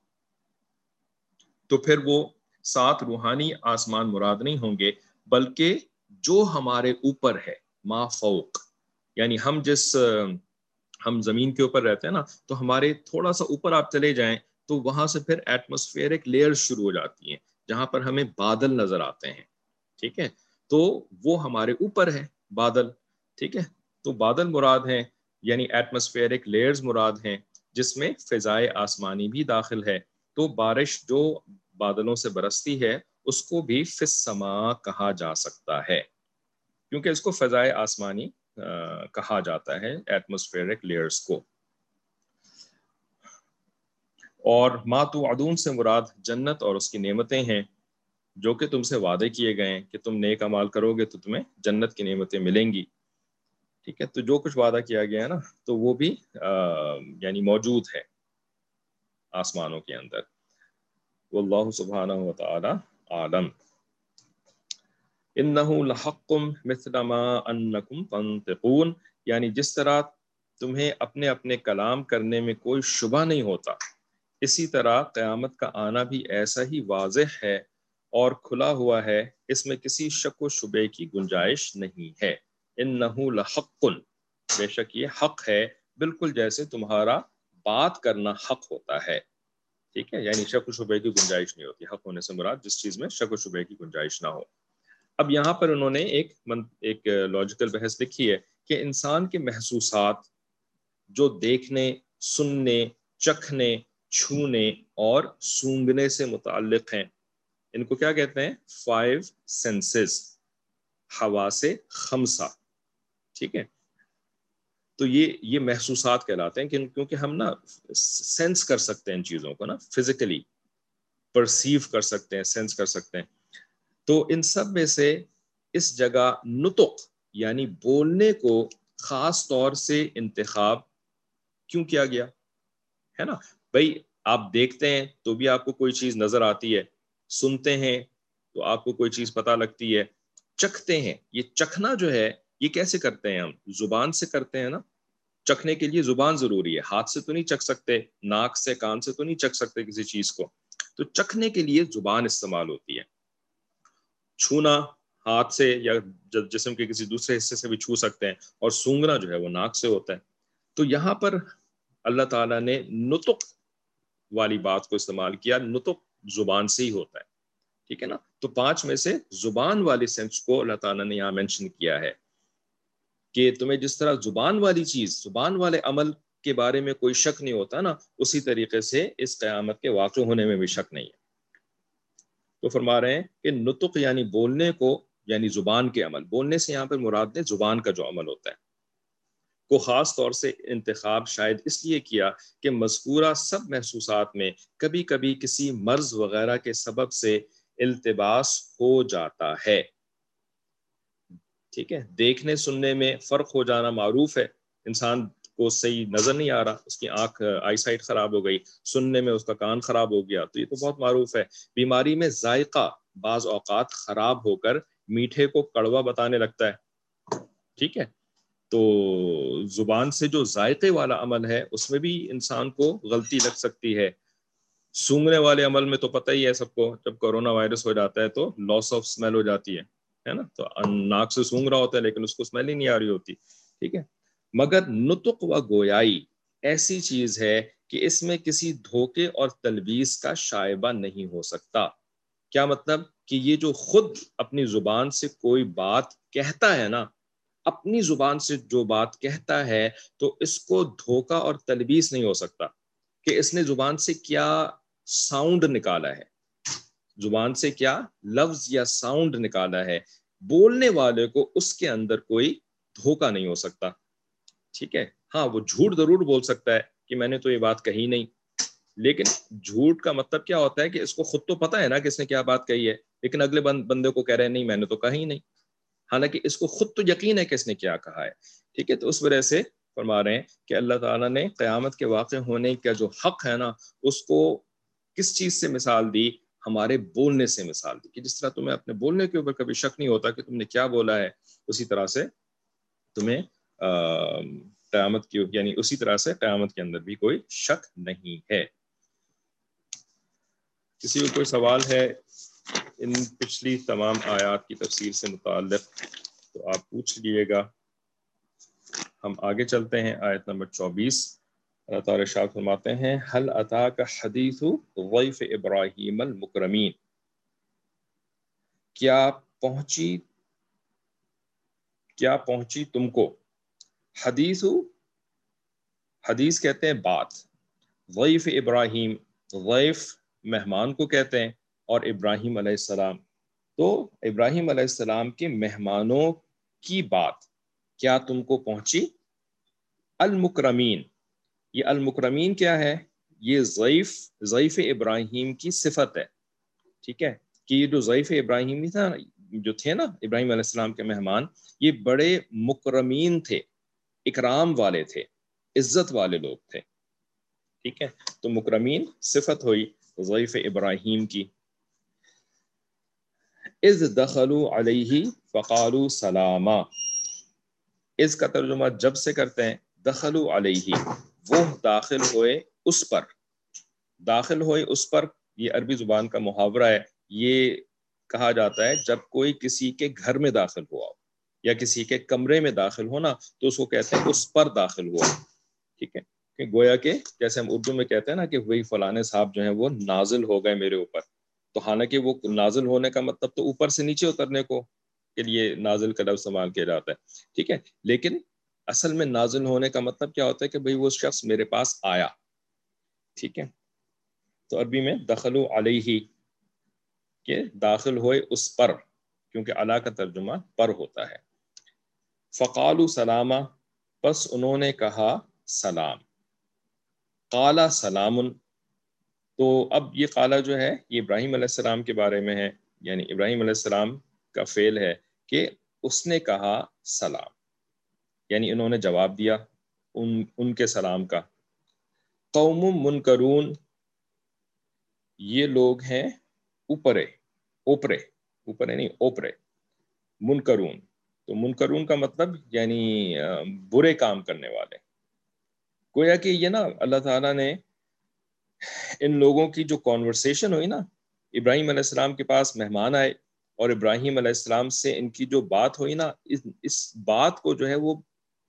S1: تو پھر وہ سات روحانی آسمان مراد نہیں ہوں گے بلکہ جو ہمارے اوپر ہے، ما فوق. یعنی ہم جس ہم زمین کے اوپر رہتے ہیں نا، تو ہمارے تھوڑا سا اوپر آپ چلے جائیں تو وہاں سے پھر ایٹماسفیئرک لیئر شروع ہو جاتی ہیں جہاں پر ہمیں بادل نظر آتے ہیں. ٹھیک ہے، تو وہ ہمارے اوپر ہے بادل. ٹھیک ہے، تو بادل مراد ہیں، یعنی ایٹماسفیئرک لیئرز مراد ہیں جس میں فضائے آسمانی بھی داخل ہے. تو بارش جو بادلوں سے برستی ہے اس کو بھی فی السماء کہا جا سکتا ہے، کیونکہ اس کو فضائے آسمانی کہا جاتا ہے، ایٹماسفیئرک لیئرز کو. اور ما توعدون سے مراد جنت اور اس کی نعمتیں ہیں جو کہ تم سے وعدے کیے گئے ہیں کہ تم نیک اعمال کرو گے تو تمہیں جنت کی نعمتیں ملیں گی. ٹھیک ہے، تو جو کچھ وعدہ کیا گیا ہے نا تو وہ بھی یعنی موجود ہے آسمانوں کے اندر. واللہ سبحانہ وتعالی عالم. انہ لحق مثل ما انکم تنطقون، یعنی جس طرح تمہیں اپنے اپنے کلام کرنے میں کوئی شبہ نہیں ہوتا، اسی طرح قیامت کا آنا بھی ایسا ہی واضح ہے اور کھلا ہوا ہے، اس میں کسی شک و شبے کی گنجائش نہیں ہے. انہ لحق، بے شک یہ حق ہے، بالکل جیسے تمہارا بات کرنا حق ہوتا ہے. ٹھیک ہے، یعنی شک و شبے کی گنجائش نہیں ہوتی. حق ہونے سے مراد جس چیز میں شک و شبے کی گنجائش نہ ہو. اب یہاں پر انہوں نے ایک ایک لاجیکل بحث لکھی ہے کہ انسان کے محسوسات جو دیکھنے، سننے، چکھنے، چھونے اور سونگھنے سے متعلق ہیں، ان کو کیا کہتے ہیں؟ فائیو سینسز، حواس خمسہ. ٹھیک ہے، تو یہ یہ محسوسات کہلاتے ہیں کیونکہ ہم نا سینس کر سکتے ہیں ان چیزوں کو، نا فزیکلی پرسیو کر سکتے ہیں، سینس کر سکتے ہیں. تو ان سب میں سے اس جگہ نطق یعنی بولنے کو خاص طور سے انتخاب کیوں کیا گیا ہے نا؟ بھائی آپ دیکھتے ہیں تو بھی آپ کو کوئی چیز نظر آتی ہے، سنتے ہیں تو آپ کو کوئی چیز پتہ لگتی ہے، چکھتے ہیں. یہ چکھنا جو ہے یہ کیسے کرتے ہیں؟ ہم زبان سے کرتے ہیں نا. چکھنے کے لیے زبان ضروری ہے، ہاتھ سے تو نہیں چکھ سکتے، ناک سے، کان سے تو نہیں چکھ سکتے کسی چیز کو. تو چکھنے کے لیے زبان استعمال ہوتی ہے. چھونا ہاتھ سے یا جسم کے کسی دوسرے حصے سے بھی چھو سکتے ہیں، اور سونگنا جو ہے وہ ناک سے ہوتا ہے. تو یہاں پر اللہ تعالیٰ نے نطق والی بات کو استعمال کیا. نطق زبان سے ہی ہوتا ہے. ٹھیک ہے نا؟ تو پانچ میں سے زبان والی سینس کو اللہ تعالیٰ نے یہاں مینشن کیا ہے کہ تمہیں جس طرح زبان والی چیز، زبان والے عمل کے بارے میں کوئی شک نہیں ہوتا نا، اسی طریقے سے اس قیامت کے واقع ہونے میں بھی شک نہیں ہے. تو فرما رہے ہیں کہ نطق یعنی بولنے کو، یعنی زبان کے عمل. بولنے سے یہاں پر مراد ہے زبان کا جو عمل ہوتا ہے کو خاص طور سے انتخاب شاید اس لیے کیا کہ مذکورہ سب محسوسات میں کبھی کبھی کسی مرض وغیرہ کے سبب سے التباس ہو جاتا ہے. ٹھیک ہے, دیکھنے سننے میں فرق ہو جانا معروف ہے. انسان کو صحیح نظر نہیں آ رہا, اس کی آنکھ آئی سائٹ خراب ہو گئی, سننے میں اس کا کان خراب ہو گیا, تو یہ تو بہت معروف ہے. بیماری میں ذائقہ بعض اوقات خراب ہو کر میٹھے کو کڑوا بتانے لگتا ہے. ٹھیک ہے, تو زبان سے جو ذائقے والا عمل ہے اس میں بھی انسان کو غلطی لگ سکتی ہے. سونگنے والے عمل میں تو پتہ ہی ہے سب کو, جب کورونا وائرس ہو جاتا ہے تو لاس آف اسمیل ہو جاتی ہے ہے نا, تو ناک سے سونگ رہا ہوتا ہے لیکن اس کو اسمیل ہی نہیں آ رہی ہوتی. ٹھیک ہے, مگر نطق و گویائی ایسی چیز ہے کہ اس میں کسی دھوکے اور تلبیس کا شائبہ نہیں ہو سکتا. کیا مطلب کہ یہ جو خود اپنی زبان سے کوئی بات کہتا ہے نا, اپنی زبان سے جو بات کہتا ہے, تو اس کو دھوکا اور تلبیس نہیں ہو سکتا کہ اس نے زبان سے کیا ساؤنڈ نکالا ہے, زبان سے کیا لفظ یا ساؤنڈ نکالا ہے. بولنے والے کو اس کے اندر کوئی دھوکا نہیں ہو سکتا. ٹھیک ہے, ہاں وہ جھوٹ ضرور بول سکتا ہے کہ میں نے تو یہ بات کہی نہیں, لیکن جھوٹ کا مطلب کیا ہوتا ہے کہ اس کو خود تو پتا ہے نا کہ اس نے کیا بات کہی ہے, لیکن اگلے بندے کو کہہ رہے ہیں نہیں میں نے تو کہی نہیں, حالانکہ اس کو خود تو یقین ہے کہ اس نے کیا کہا ہے. ٹھیک ہے, تو اس وجہ سے فرما رہے ہیں کہ اللہ تعالیٰ نے قیامت کے واقع ہونے کا جو حق ہے نا, اس کو کس چیز سے مثال دی, ہمارے بولنے سے مثال دی, کہ جس طرح تمہیں اپنے بولنے کے اوپر کبھی شک نہیں ہوتا کہ تم نے کیا بولا ہے, اسی طرح سے تمہیں قیامت کی یعنی اسی طرح سے قیامت کے اندر بھی کوئی شک نہیں ہے. کسی کو کوئی سوال ہے ان پچھلی تمام آیات کی تفسیر سے متعلق تو آپ پوچھ لیجیے گا. ہم آگے چلتے ہیں آیت نمبر چوبیس. اللہ تعالیٰ ارشاد فرماتے ہیں هل اتاک حدیث ضیف ابراہیم المکرمین, کیا پہنچی کیا پہنچی تم کو حدیث, حدیث کہتے ہیں بات, ضیف ابراہیم, ضیف مہمان کو کہتے ہیں, اور ابراہیم علیہ السلام, تو ابراہیم علیہ السلام کے مہمانوں کی بات کیا تم کو پہنچی. المکرمین, یہ المکرمین کیا ہے, یہ ضیف ضیف ابراہیم کی صفت ہے. ٹھیک ہے, کہ یہ جو ضیف ابراہیمی تھا جو تھے نا ابراہیم علیہ السلام کے مہمان, یہ بڑے مکرمین تھے, اکرام والے تھے, عزت والے لوگ تھے. ٹھیک ہے, تو مکرمین صفت ہوئی ضیف ابراہیم کی. اذ دخلوا علیہ فقالوا سلاما, اس کا ترجمہ جب سے کرتے ہیں, دخلوا علیہ وہ داخل ہوئے اس پر, داخل ہوئے اس پر یہ عربی زبان کا محاورہ ہے. یہ کہا جاتا ہے جب کوئی کسی کے گھر میں داخل ہوا ہو یا کسی کے کمرے میں داخل ہونا تو اس کو کہتے ہیں اس پر داخل ہوا. ٹھیک ہے, کہ گویا کہ جیسے ہم اردو میں کہتے ہیں نا کہ وہی فلانے صاحب جو ہیں وہ نازل ہو گئے میرے اوپر, تو حالانکہ وہ نازل ہونے کا مطلب تو اوپر سے نیچے اترنے کو کے لیے نازل کا لفظ استعمال کیا جاتا ہے. ٹھیک ہے, لیکن اصل میں نازل ہونے کا مطلب کیا ہوتا ہے کہ بھئی وہ شخص میرے پاس آیا. ٹھیک ہے, تو عربی میں دخلوا علیہ کہ داخل ہوئے اس پر, کیونکہ علی کا ترجمہ پر ہوتا ہے. فقالوا سلاما, پس انہوں نے کہا سلام. قال سلام, تو اب یہ قال جو ہے یہ ابراہیم علیہ السلام کے بارے میں ہے, یعنی ابراہیم علیہ السلام کا فعل ہے کہ اس نے کہا سلام, یعنی انہوں نے جواب دیا ان ان کے سلام کا. قوم منکرون, یہ لوگ ہیں اوپرے, اوپرے اوپرے نہیں اوپرے, منکرون, تو منکرون کا مطلب یعنی برے کام کرنے والے. گویا کہ یہ نا اللہ تعالیٰ نے ان لوگوں کی جو کانورسیشن ہوئی نا, ابراہیم علیہ السلام کے پاس مہمان آئے اور ابراہیم علیہ السلام سے ان کی جو بات ہوئی نا, اس, اس بات کو جو ہے وہ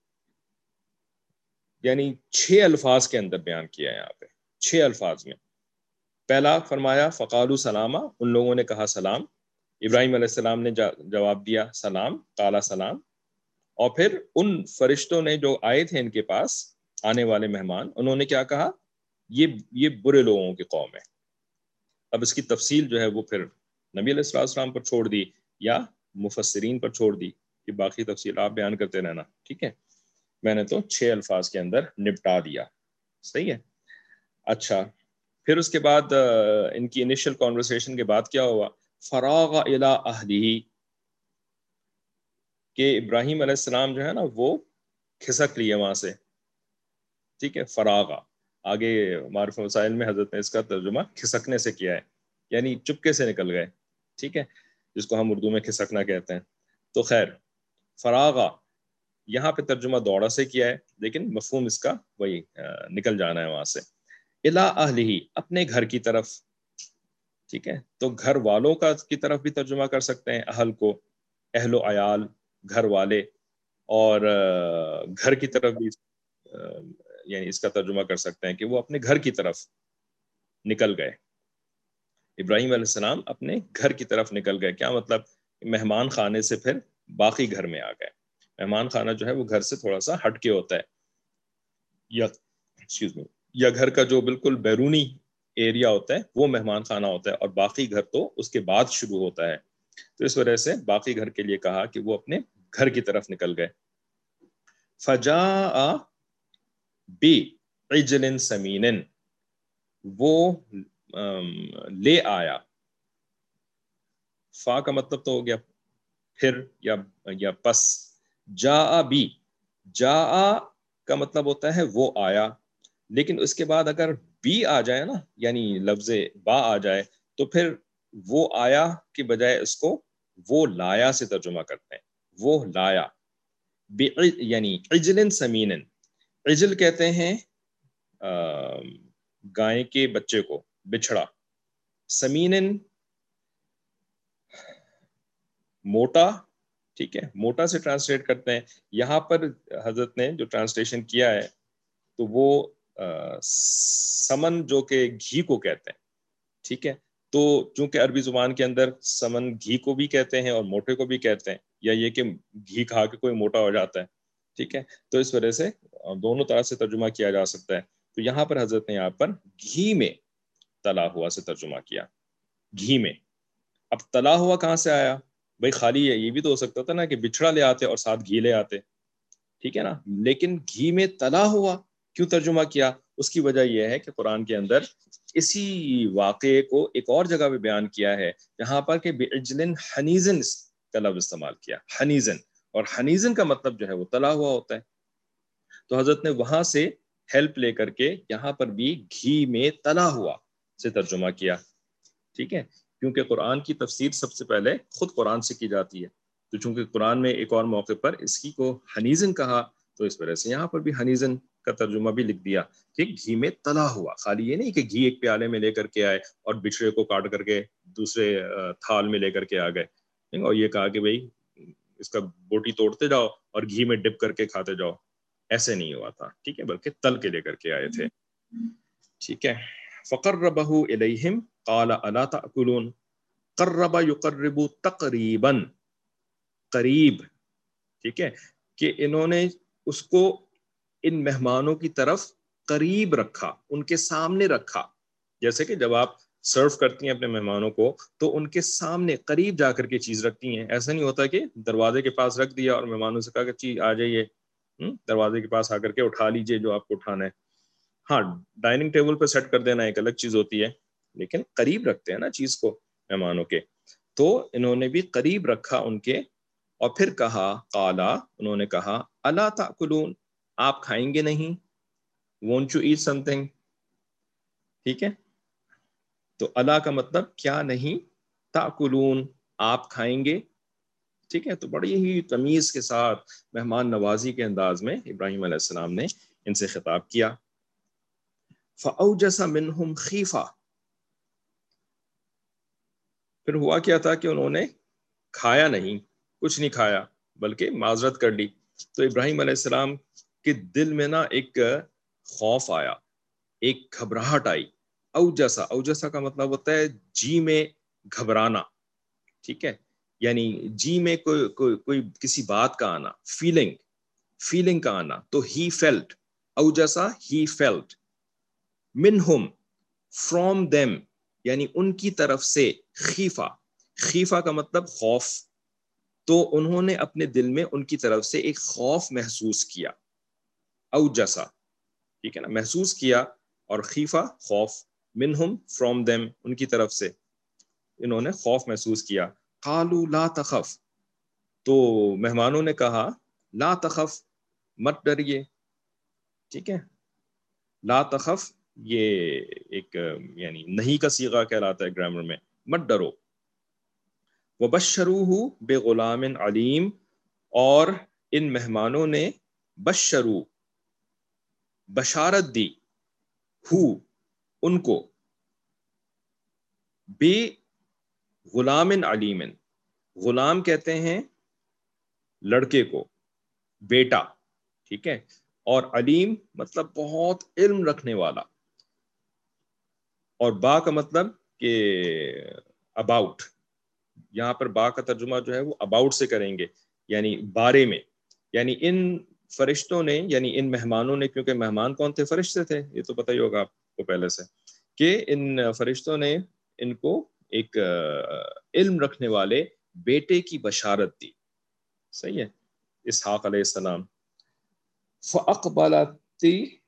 S1: یعنی چھ الفاظ کے اندر بیان کیا ہے یہاں پہ, چھ الفاظ میں. پہلا فرمایا فقالوا سلاما, ان لوگوں نے کہا سلام, ابراہیم علیہ السلام نے جواب دیا سلام, قال سلام. اور پھر ان فرشتوں نے جو آئے تھے ان کے پاس, آنے والے مہمان, انہوں نے کیا کہا, یہ یہ برے لوگوں کی قوم ہے. اب اس کی تفصیل جو ہے وہ پھر نبی علیہ السلام پر چھوڑ دی یا مفسرین پر چھوڑ دی کہ باقی تفصیل آپ بیان کرتے رہنا. ٹھیک ہے, میں نے تو چھ الفاظ کے اندر نپٹا دیا. صحیح ہے. اچھا, پھر اس کے بعد ان کی انیشل کانورسیشن کے بعد کیا ہوا, فراغ الی اہلہ، کہ ابراہیم علیہ السلام جو ہے نا وہ کھسک لیے وہاں سے، ٹھیک ہے. فراغ آگے معرف مسائل میں حضرت نے اس کا ترجمہ کھسکنے سے کیا ہے، یعنی چپکے سے نکل گئے، ٹھیک ہے، جس کو ہم اردو میں کھسکنا کہتے ہیں. تو خیر فراغ یہاں پہ ترجمہ دوڑا سے کیا ہے، لیکن مفہوم اس کا وہی نکل جانا ہے وہاں سے. الی اہلہ، اپنے گھر کی طرف، ٹھیک ہے. تو گھر والوں کا کی طرف بھی ترجمہ کر سکتے ہیں اہل کو، اہل و عیال، گھر والے، اور گھر کی طرف بھی یعنی اس کا ترجمہ کر سکتے ہیں کہ وہ اپنے گھر کی طرف نکل گئے. ابراہیم علیہ السلام اپنے گھر کی طرف نکل گئے. کیا مطلب؟ مہمان خانے سے پھر باقی گھر میں آ گئے. مہمان خانہ جو ہے وہ گھر سے تھوڑا سا ہٹ کے ہوتا ہے، یا ایکسکیوز می یا گھر کا جو بالکل بیرونی ایریا ہوتا ہے وہ مہمان خانہ ہوتا ہے، اور باقی گھر تو اس کے بعد شروع ہوتا ہے. تو اس وجہ سے باقی گھر کے لیے کہا کہ وہ اپنے گھر کی طرف نکل گئے. فجاء بعجل سمین، وہ لے آیا. فا کا مطلب تو ہو گیا پھر یا یا پس. جاء بی، جاء کا مطلب ہوتا ہے وہ آیا، لیکن اس کے بعد اگر بی آ جائے نا، یعنی لفظ با آ جائے، تو پھر وہ آیا کی بجائے اس کو وہ لایا سے ترجمہ کرتے ہیں. وہ لایا، یعنی عجل سمین. عجل کہتے ہیں گائے کے بچے کو، بچھڑا. سمین موٹا، ٹھیک ہے، موٹا سے ٹرانسلیٹ کرتے ہیں. یہاں پر حضرت نے جو ٹرانسلیشن کیا ہے تو وہ سمن جو کہ گھی کو کہتے ہیں، ٹھیک ہے. تو چونکہ عربی زبان کے اندر سمن گھی کو بھی کہتے ہیں اور موٹے کو بھی کہتے ہیں، یا یہ کہ گھی کھا کے کوئی موٹا ہو جاتا ہے، ٹھیک ہے. تو اس وجہ سے دونوں طرح سے ترجمہ کیا جا سکتا ہے. تو یہاں پر حضرت نے یہاں پر گھی میں تلا ہوا سے ترجمہ کیا، گھی میں. اب تلا ہوا کہاں سے آیا بھائی؟ خالی ہے یہ بھی تو ہو سکتا تھا نا کہ بچھڑا لے آتے اور ساتھ گھی لے آتے، ٹھیک ہے نا. لیکن گھی میں تلا ہوا کیوں ترجمہ کیا؟ اس کی وجہ یہ ہے کہ قرآن کے اندر اسی واقعے کو ایک اور جگہ پہ بیان کیا ہے جہاں پر کہ بعجل حنیزن کا لفظ استعمال کیا، حنیزن. اور حنیزن کا مطلب جو ہے وہ تلا ہوا ہوتا ہے. تو حضرت نے وہاں سے ہیلپ لے کر کے یہاں پر بھی گھی میں تلا ہوا سے ترجمہ کیا، ٹھیک ہے. کیونکہ قرآن کی تفسیر سب سے پہلے خود قرآن سے کی جاتی ہے. تو چونکہ قرآن میں ایک اور موقع پر اس کی کو حنیزن کہا، تو اس وجہ سے یہاں پر بھی حنیزن کا ترجمہ بھی لکھ دیا کہ گھی میں تلا ہوا. خالی یہ نہیں کہ گھی ایک پیالے میں لے کر کے آئے اور بچھڑے کو کاٹ کر کے دوسرے تھال میں لے کر کے آ گئے، اور یہ کہا کہ بھئی اس کا بوٹی توڑتے جاؤ اور گھی میں ڈپ کر کے کھاتے جاؤ. ایسے نہیں ہوا تھا، ٹھیک ہے، بلکہ تل کے لے کر کے آئے تھے، ٹھیک ہے. فقربہ الیہم قال الا تأکلون. قرب یقرب تقریبا، قریب، ٹھیک ہے، کہ انہوں نے اس کو ان مہمانوں کی طرف قریب رکھا، ان کے سامنے رکھا. جیسے کہ جب آپ سرو کرتی ہیں اپنے مہمانوں کو تو ان کے سامنے قریب جا کر کے چیز رکھتی ہیں. ایسا نہیں ہوتا کہ دروازے کے پاس رکھ دیا اور مہمانوں سے کہا کہ چیز آ جائیے، دروازے کے پاس آ کر کے اٹھا لیجئے جو آپ کو اٹھانا ہے. ہاں ڈائننگ ٹیبل پہ سیٹ کر دینا ایک الگ چیز ہوتی ہے، لیکن قریب رکھتے ہیں نا چیز کو مہمانوں کے. تو انہوں نے بھی قریب رکھا ان کے، اور پھر کہا قالا، انہوں نے کہا الا تاکلون، آپ کھائیں گے نہیں؟ Won't you eat something, ٹھیک ہے. تو الا کا مطلب کیا نہیں، تاکلون آپ کھائیں گے، ٹھیک ہے. تو بڑی ہی تمیز کے ساتھ مہمان نوازی کے انداز میں ابراہیم علیہ السلام نے ان سے خطاب کیا. فاوجس منهم خیفہ، پھر ہوا کیا تھا کہ انہوں نے کھایا نہیں، کچھ نہیں کھایا، بلکہ معذرت کر لی. تو ابراہیم علیہ السلام کے دل میں نا ایک خوف آیا، ایک گھبراہٹ آئی. اوجسا، اوجسا کا مطلب ہوتا ہے جی میں گھبرانا، ٹھیک ہے، یعنی جی میں کوئی کوئی کوئی کسی بات کا آنا، فیلنگ فیلنگ کا آنا. تو ہی فیلٹ، اوجسا ہی فیلٹ. منہم فرام دیم، یعنی ان کی طرف سے. خیفہ، خیفہ کا مطلب خوف. تو انہوں نے اپنے دل میں ان کی طرف سے ایک خوف محسوس کیا. اوجسا، ٹھیک ہے نا، محسوس کیا. اور خیفہ خوف، منہم فرام دیم ان کی طرف سے. انہوں نے خوف محسوس کیا. قالوا لا تخف، تو مہمانوں نے کہا لا تخف، مت ڈریے. ٹھیک ہے، لا تخف یہ ایک یعنی نہیں کا صیغہ کہلاتا ہے گرامر میں، مت ڈرو. وبشروہ بغلام علیم، اور ان مہمانوں نے بشرو بشارت دی، ہو ان کو، بے غلام علیم، غلام کہتے ہیں لڑکے کو، بیٹا. ٹھیک ہے، اور علیم مطلب بہت علم رکھنے والا، اور با کا مطلب کہ اباؤٹ. یہاں پر با کا ترجمہ جو ہے وہ اباؤٹ سے کریں گے، یعنی بارے میں. یعنی ان فرشتوں نے، یعنی ان مہمانوں نے، کیونکہ مہمان کون تھے؟ فرشتے تھے، یہ تو پتہ ہی ہوگا آپ کو پہلے سے، کہ ان فرشتوں نے ان کو ایک علم رکھنے والے بیٹے کی بشارت دی. صحیح ہے، اسحاق علیہ السلام. فَأَقْبَلَتِ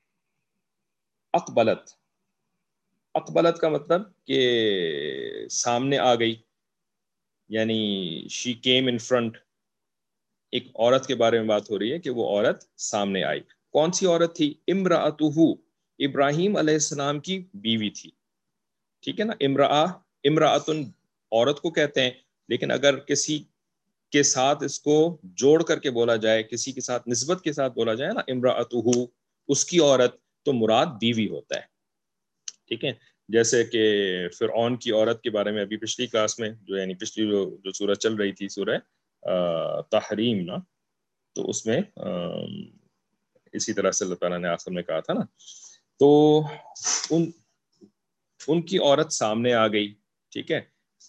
S1: اقبلت اقبلت کا مطلب کہ سامنے آ گئی، یعنی شی کیم ان فرنٹ. ایک عورت کے بارے میں بات ہو رہی ہے کہ وہ عورت سامنے آئی. کون سی عورت تھی؟ امرأتہ، ابراہیم علیہ السلام کی بیوی تھی. ٹھیک ہے نا، امرأہ امرأتن عورت کو کہتے ہیں، لیکن اگر کسی کے ساتھ اس کو جوڑ کر کے بولا جائے، کسی کے ساتھ نسبت کے ساتھ بولا جائے نا، امرأتہ اس کی عورت، تو مراد بیوی ہوتا ہے. ٹھیک ہے، جیسے کہ فرعون کی عورت کے بارے میں ابھی پچھلی کلاس میں جو یعنی پچھلی جو جو سورہ چل رہی تھی، سورہ تحریم نا، تو اس میں اسی طرح سے اللہ تعالیٰ نے آخر میں کہا تھا نا، تو ان ان کی عورت سامنے آ گئی. ٹھیک ہے،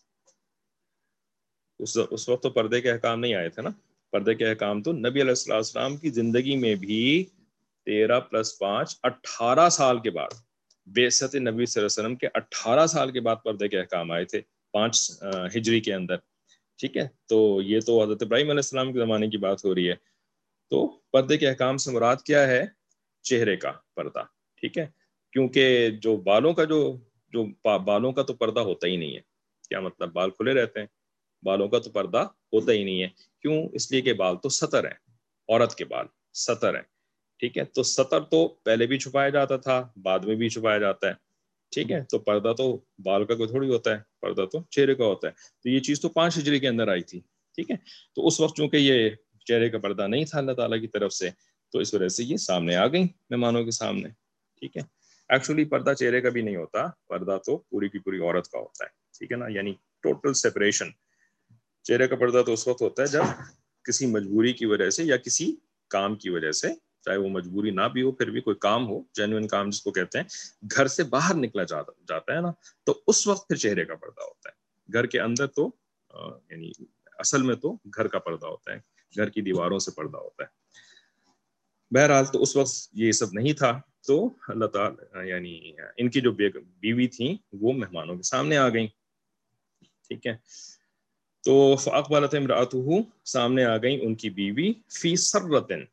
S1: اس اس وقت تو پردے کے احکام نہیں آئے تھے نا. پردے کے احکام تو نبی علیہ السلام کی زندگی میں بھی تیرہ پلس پانچ اٹھارہ سال کے بعد، بعثت نبی صلی اللہ علیہ وسلم کے اٹھارہ سال کے بعد پردے کے احکام آئے تھے، پانچ ہجری کے اندر. ٹھیک ہے، تو یہ تو حضرت ابراہیم علیہ السلام کے زمانے کی بات ہو رہی ہے. تو پردے کے احکام سے مراد کیا ہے؟ چہرے کا پردہ. ٹھیک ہے، کیونکہ جو بالوں کا جو جو بالوں کا تو پردہ ہوتا ہی نہیں ہے. کیا مطلب؟ بال کھلے رہتے ہیں، بالوں کا تو پردہ ہوتا ہی نہیں ہے. کیوں؟ اس لیے کہ بال تو ستر ہیں، عورت کے بال ستر ہیں. ٹھیک ہے، تو ستر تو پہلے بھی چھپایا جاتا تھا، بعد میں بھی چھپایا جاتا ہے. ٹھیک ہے، تو پردہ تو بال کا کوئی تھوڑی ہوتا ہے، پردہ تو چہرے کا ہوتا ہے. تو یہ چیز تو پانچ ہجری کے اندر آئی تھی. ٹھیک ہے، تو اس وقت چونکہ یہ چہرے کا پردہ نہیں تھا اللہ تعالیٰ کی طرف سے، تو اس وجہ سے یہ سامنے آ گئی مہمانوں کے سامنے. ٹھیک ہے، ایکچولی پردہ چہرے کا بھی نہیں ہوتا، پردہ تو پوری کی پوری عورت کا ہوتا ہے. ٹھیک ہے نا، یعنی ٹوٹل سیپریشن. چہرے کا پردہ تو اس وقت ہوتا ہے جب کسی مجبوری کی وجہ سے یا کسی کام کی وجہ سے، چاہے وہ مجبوری نہ بھی ہو، پھر بھی کوئی کام ہو، جینوئن کام جس کو کہتے ہیں، گھر سے باہر نکلا جاتا جاتا ہے نا، تو اس وقت پھر چہرے کا پردہ ہوتا ہے. گھر کے اندر تو یعنی اصل میں تو گھر کا پردہ ہوتا ہے، گھر کی دیواروں سے پردہ ہوتا ہے. بہرحال تو اس وقت یہ سب نہیں تھا، تو اللہ تعالیٰ یعنی ان کی جو بیوی تھیں وہ مہمانوں کے سامنے آ گئیں. ٹھیک ہے، تو فاقبلت امرأتہ، سامنے آ گئیں ان کی بیوی، فی سرۃ،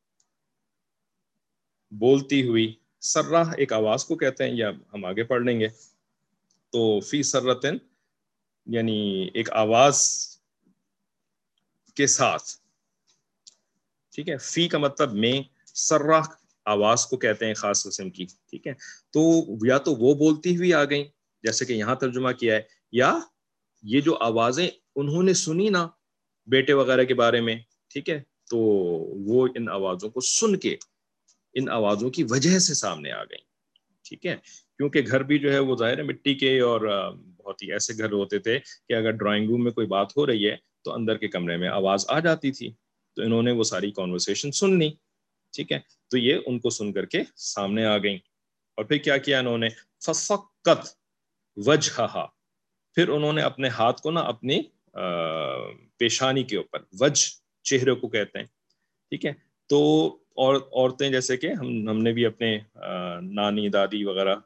S1: بولتی ہوئی. سرہ ایک آواز کو کہتے ہیں، یا ہم آگے پڑھ لیں گے. تو فی سرۃ یعنی ایک آواز کے ساتھ. ٹھیک ہے، فی کا مطلب میں، سرہ آواز کو کہتے ہیں خاص قسم کی. ٹھیک ہے، تو یا تو وہ بولتی ہوئی آ گئیں جیسے کہ یہاں ترجمہ کیا ہے، یا یہ جو آوازیں انہوں نے سنی نا بیٹے وغیرہ کے بارے میں، ٹھیک ہے، تو وہ ان آوازوں کو سن کے، ان آوازوں کی وجہ سے سامنے آ گئیں. ٹھیک ہے، کیونکہ گھر بھی جو ہے وہ ظاہر ہے مٹی کے، اور بہت ہی ایسے گھر ہوتے تھے کہ اگر ڈرائنگ روم میں کوئی بات ہو رہی ہے تو اندر کے کمرے میں آواز آ جاتی تھی. تو انہوں نے وہ ساری کانورسیشن سن لی. ٹھیک ہے، تو یہ ان کو سن کر کے سامنے آ گئیں. اور پھر کیا کیا انہوں نے؟ فسقت وجہہا، پھر انہوں نے اپنے ہاتھ کو نا اپنی پیشانی کے اوپر، وجہ چہرے کو کہتے ہیں. ٹھیک ہے، تو اور عورتیں جیسے کہ ہم ہم نے بھی اپنے نانی دادی وغیرہ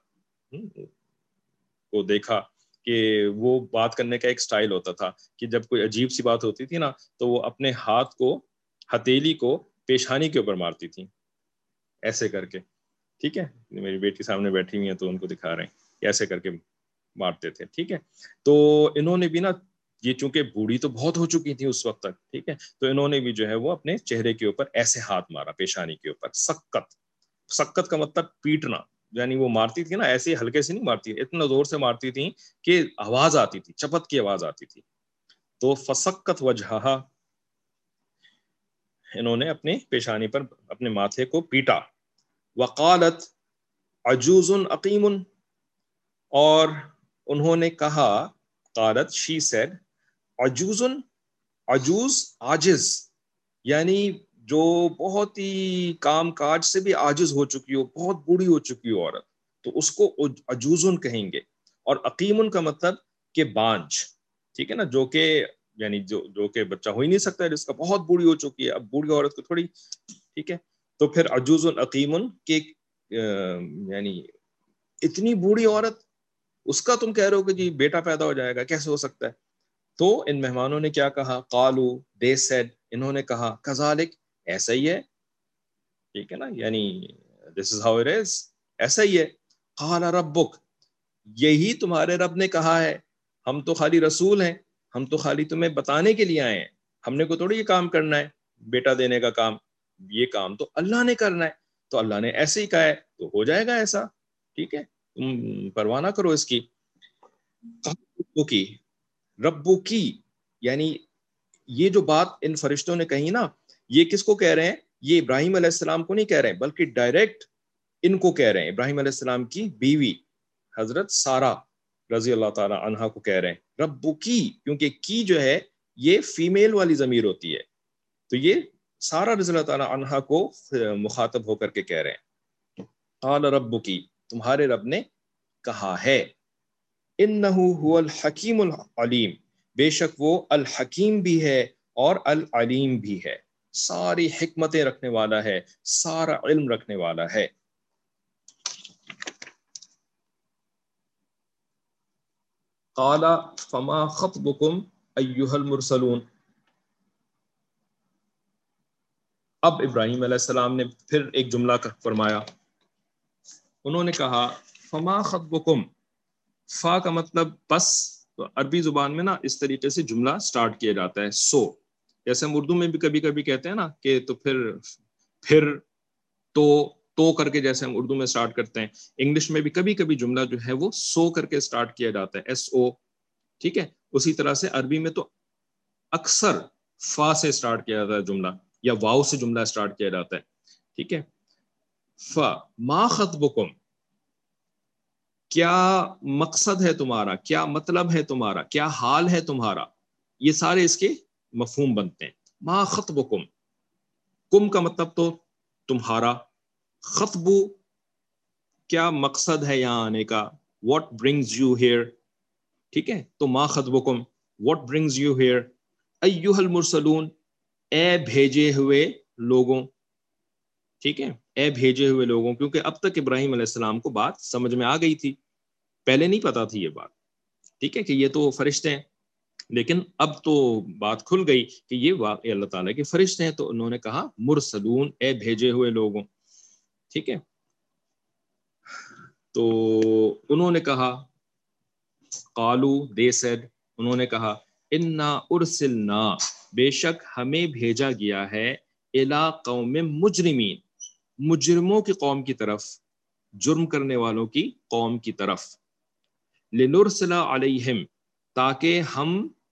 S1: کو دیکھا کہ وہ بات کرنے کا ایک سٹائل ہوتا تھا کہ جب کوئی عجیب سی بات ہوتی تھی نا تو وہ اپنے ہاتھ کو، ہتھیلی کو پیشانی کے اوپر مارتی تھی ایسے کر کے. ٹھیک ہے، میری بیٹی سامنے بیٹھی ہوئی ہیں تو ان کو دکھا رہے ہیں ایسے کر کے مارتے تھے. ٹھیک ہے, تو انہوں نے بھی نا, یہ چونکہ بوڑھی تو بہت ہو چکی تھی اس وقت تک, ٹھیک ہے, تو انہوں نے بھی جو ہے وہ اپنے چہرے کے اوپر ایسے ہاتھ مارا, پیشانی کے اوپر. سکت, سکت کا مطلب پیٹنا, یعنی وہ مارتی تھی نا ایسے ہلکے سے نہیں مارتی, اتنا زور سے مارتی تھی کہ آواز آتی تھی, چپت کی آواز آتی تھی. تو فسکت وجہہا, انہوں نے اپنے پیشانی پر اپنے ماتھے کو پیٹا. وقالت عجوز عقیم, اور انہوں نے کہا, قالت شی سیڈ, عجوز, عجوز عاجز, یعنی جو بہت ہی کام کاج سے بھی عاجز ہو چکی ہو, بہت بوڑھی ہو چکی ہو عورت, تو اس کو عجوزن کہیں گے. اور عقیمن کا مطلب کہ بانجھ, ٹھیک ہے نا, جو کہ یعنی جو جو کہ بچہ ہو ہی نہیں سکتا ہے, جس کا بہت بوڑھی ہو چکی ہے. اب بوڑھی عورت کو تھوڑی, ٹھیک ہے, تو پھر عجوز عقیمن کہ یعنی اتنی بوڑھی عورت, اس کا تم کہہ رہے ہو کہ جی بیٹا پیدا ہو جائے گا, کیسے ہو سکتا ہے؟ تو ان مہمانوں نے کیا کہا, قالو, they said, انہوں نے کہا, کذالک, ایسا ہی ہے, ٹھیک ہے نا, یعنی this is how it is, ایسا ہی ہے. قال ربک, یہی تمہارے رب نے کہا ہے, ہم تو خالی رسول ہیں, ہم تو خالی تمہیں بتانے کے لیے آئے ہیں, ہم نے کو تھوڑی یہ کام کرنا ہے, بیٹا دینے کا کام, یہ کام تو اللہ نے کرنا ہے, تو اللہ نے ایسے ہی کہا ہے تو ہو جائے گا ایسا, ٹھیک ہے, تم پرواہ نہ کرو اس کی. ربو کی, ربو کی, یعنی یہ جو بات ان فرشتوں نے کہی نا, یہ کس کو کہہ رہے ہیں؟ یہ ابراہیم علیہ السلام کو نہیں کہہ رہے ہیں, بلکہ ڈائریکٹ ان کو کہہ رہے ہیں, ابراہیم علیہ السلام کی بیوی حضرت سارہ رضی اللہ تعالی عنہا کو کہہ رہے ہیں. ربو کی, کیونکہ کی جو ہے یہ فیمیل والی ضمیر ہوتی ہے, تو یہ سارہ رضی اللہ تعالی عنہا کو مخاطب ہو کر کے کہہ رہے ہیں. قال ربو کی, تمہارے رب نے کہا ہے, انہو هو الحکیم العلیم, بے شک وہ الحکیم بھی ہے اور العلیم بھی ہے, ساری حکمتیں رکھنے والا ہے, سارا علم رکھنے والا ہے. قال فما خطبکم ایھا المرسلون, اب ابراہیم علیہ السلام نے پھر ایک جملہ فرمایا, انہوں نے کہا فما خطبکم, فا کا مطلب بس, تو عربی زبان میں نا اس طریقے سے جملہ سٹارٹ کیا جاتا ہے, سو, جیسے ہم اردو میں بھی کبھی کبھی کہتے ہیں نا کہ تو پھر پھر تو تو کر کے جیسے ہم اردو میں سٹارٹ کرتے ہیں, انگلش میں بھی کبھی کبھی جملہ جو ہے وہ سو کر کے سٹارٹ کیا جاتا ہے, ایس او, ٹھیک ہے. اسی طرح سے عربی میں تو اکثر فا سے سٹارٹ کیا جاتا ہے جملہ, یا واو سے جملہ سٹارٹ کیا جاتا ہے, ٹھیک ہے. فا ما خطبکم, کیا مقصد ہے تمہارا, کیا مطلب ہے تمہارا, کیا حال ہے تمہارا, یہ سارے اس کے مفہوم بنتے ہیں. ما خطبکم, کم کا مطلب تو تمہارا, خطبو کیا مقصد ہے یہاں آنے کا, what brings you here, ٹھیک ہے. تو ما خطبکم, what brings you here, ایھا المرسلون, اے بھیجے ہوئے لوگوں, ٹھیک ہے, اے بھیجے ہوئے لوگوں, کیونکہ اب تک ابراہیم علیہ السلام کو بات سمجھ میں آ گئی تھی, پہلے نہیں پتا تھی یہ بات, ٹھیک ہے, کہ یہ تو فرشتے ہیں, لیکن اب تو بات کھل گئی کہ یہ واقعی اللہ تعالیٰ کے فرشتے ہیں, تو انہوں نے کہا مرسلون, اے بھیجے ہوئے لوگوں, ٹھیک ہے. تو انہوں نے کہا, قالو, they said, انہوں نے کہا, انا ارسلنا, بے شک ہمیں بھیجا گیا ہے, الی قوم مجرمین, مجرموں کی قوم کی طرف, جرم کرنے والوں کی قوم کی طرف, لنرسل علیہم, تاکہ ہم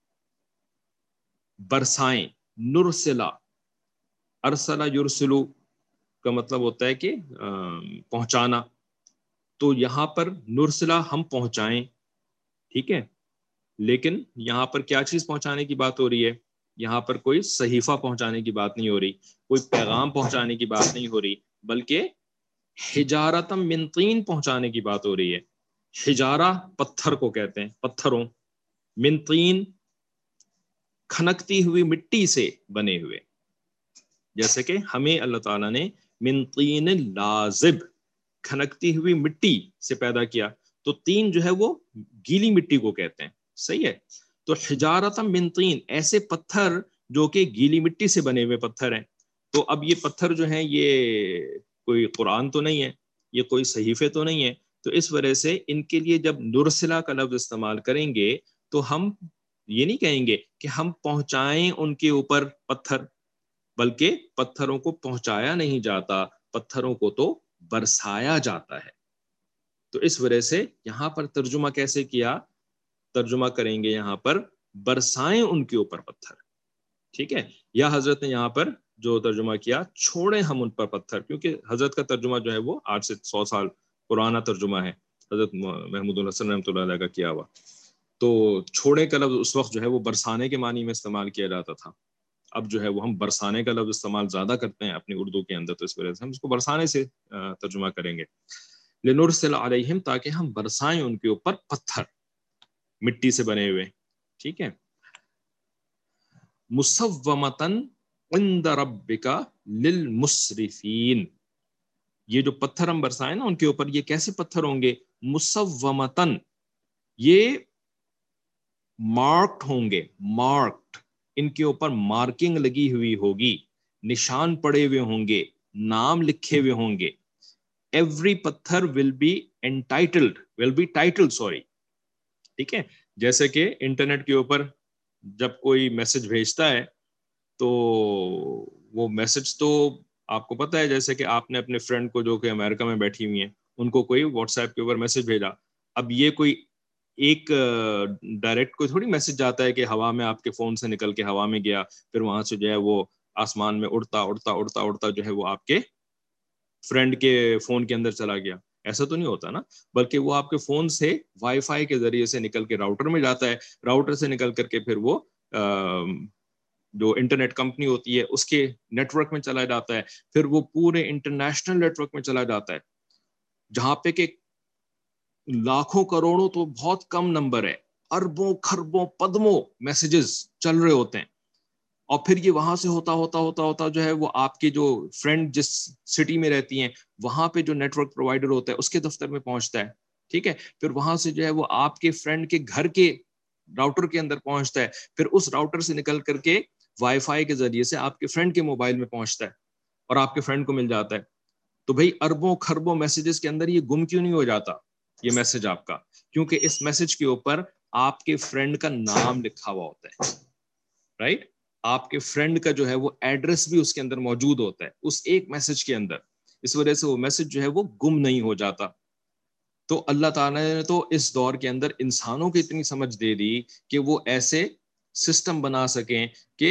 S1: برسائیں, نرسلا, ارسلا یرسلو کا مطلب ہوتا ہے کہ پہنچانا, تو یہاں پر نرسلا ہم پہنچائیں, ٹھیک ہے. لیکن یہاں پر کیا چیز پہنچانے کی بات ہو رہی ہے, یہاں پر کوئی صحیفہ پہنچانے کی بات نہیں ہو رہی, کوئی پیغام پہنچانے کی بات نہیں ہو رہی, بلکہ حجارتم من طین پہنچانے کی بات ہو رہی ہے. حجارہ پتھر کو کہتے ہیں, پتھروں, من طین کھنکتی ہوئی مٹی سے بنے ہوئے, جیسے کہ ہمیں اللہ تعالیٰ نے من طین لازب, کھنکتی ہوئی مٹی سے پیدا کیا, تو تین جو ہے وہ گیلی مٹی کو کہتے ہیں, صحیح ہے. تو حجارتم من طین, ایسے پتھر جو کہ گیلی مٹی سے بنے ہوئے پتھر ہیں. تو اب یہ پتھر جو ہیں یہ کوئی قرآن تو نہیں ہے, یہ کوئی صحیفے تو نہیں ہے, تو اس وجہ سے ان کے لیے جب نرسلا کا لفظ استعمال کریں گے تو ہم یہ نہیں کہیں گے کہ ہم پہنچائیں ان کے اوپر پتھر، بلکہ پتھروں کو پہنچایا نہیں جاتا، پتھروں کو تو برسایا جاتا ہے۔ تو اس وجہ سے یہاں پر ترجمہ کیسے کیا؟ ترجمہ کریں گے یہاں پر برسائیں ان کے اوپر پتھر، ٹھیک ہے؟ یا حضرت نے یہاں پر جو ترجمہ کیا چھوڑیں ہم ان پر پتھر، کیونکہ حضرت کا ترجمہ جو ہے وہ آج سے سو سال پرانا ترجمہ ہے، حضرت محمود الحسن رحمۃ اللہ علیہ کا کیا ہوا۔ تو چھوڑے کا لفظ اس وقت جو ہے وہ برسانے کے معنی میں استعمال کیا جاتا تھا، اب جو ہے وہ ہم برسانے کا لفظ استعمال زیادہ کرتے ہیں اپنی اردو کے اندر، تو اس وجہ سے ہم اس کو برسانے سے ترجمہ کریں گے، لنرسل علیہم، تاکہ ہم برسائیں ان کے اوپر پتھر مٹی سے بنے ہوئے، ٹھیک ہے؟ مصومتن عند ربک للمسرفین، یہ جو پتھر ہم برسائیں نا ان کے اوپر، یہ کیسے پتھر ہوں گے؟ مصومتن، یہ مارکڈ ہوں گے، مارکڈ، ان کے اوپر مارکنگ لگی ہوئی ہوگی، نشان پڑے ہوئے ہوں گے، نام لکھے ہوئے ہوں گے۔ ایوری پتھر will be entitled, will be titled sorry, ٹھیک ہے؟ جیسے کہ انٹرنیٹ کے اوپر جب کوئی میسج بھیجتا ہے تو وہ میسج تو آپ کو پتہ ہے، جیسے کہ آپ نے اپنے فرینڈ کو جو کہ امریکہ میں بیٹھی ہوئی ہیں ان کو کوئی واٹس ایپ کے اوپر میسج بھیجا، اب یہ کوئی ایک ڈائریکٹ کوئی تھوڑی میسج جاتا ہے کہ ہوا میں آپ کے فون سے نکل کے ہوا میں گیا، پھر وہاں سے جو ہے وہ آسمان میں اڑتا اڑتا اڑتا اڑتا جو ہے وہ آپ کے فرینڈ کے فون کے اندر چلا گیا، ایسا تو نہیں ہوتا نا، بلکہ وہ آپ کے فون سے وائی فائی کے ذریعے سے نکل کے راؤٹر میں جاتا ہے، راؤٹر سے نکل کر کے پھر وہ جو انٹرنیٹ کمپنی ہوتی ہے اس کے نیٹ ورک میں چلا جاتا ہے، پھر وہ پورے انٹرنیشنل نیٹ ورک میں چلا جاتا ہے، جہاں پہ کہ لاکھوں کروڑوں تو بہت کم نمبر ہے، اربوں کھربوں پدموں میسیجز چل رہے ہوتے ہیں، اور پھر یہ وہاں سے ہوتا ہوتا ہوتا ہوتا جو ہے وہ آپ کے جو فرینڈ جس سٹی میں رہتی ہیں وہاں پہ جو نیٹ ورک پرووائڈر ہوتا ہے اس کے دفتر میں پہنچتا ہے، ٹھیک ہے؟ پھر وہاں سے جو ہے وہ آپ کے فرینڈ کے گھر کے راؤٹر کے اندر پہنچتا ہے، پھر اس راؤٹر سے نکل کر کے وائی فائی کے ذریعے سے آپ کے فرینڈ کے موبائل میں پہنچتا ہے اور آپ کے فرینڈ کو مل جاتا ہے۔ تو بھئی اربوں کھربوں میسیجز کے اندر یہ گم کیوں نہیں ہو جاتا یہ میسج آپ کا؟ کیونکہ اس میسج کے اوپر آپ کے فرینڈ کا نام لکھا ہوا ہوتا ہے، رائٹ؟ آپ کے فرینڈ کا جو ہے وہ ایڈریس بھی اس کے اندر موجود ہوتا ہے اس ایک میسج کے اندر، اس وجہ سے وہ میسج جو ہے وہ گم نہیں ہو جاتا۔ تو اللہ تعالیٰ نے تو اس دور کے اندر انسانوں کو اتنی سمجھ دے دی کہ وہ ایسے سسٹم بنا سکیں کہ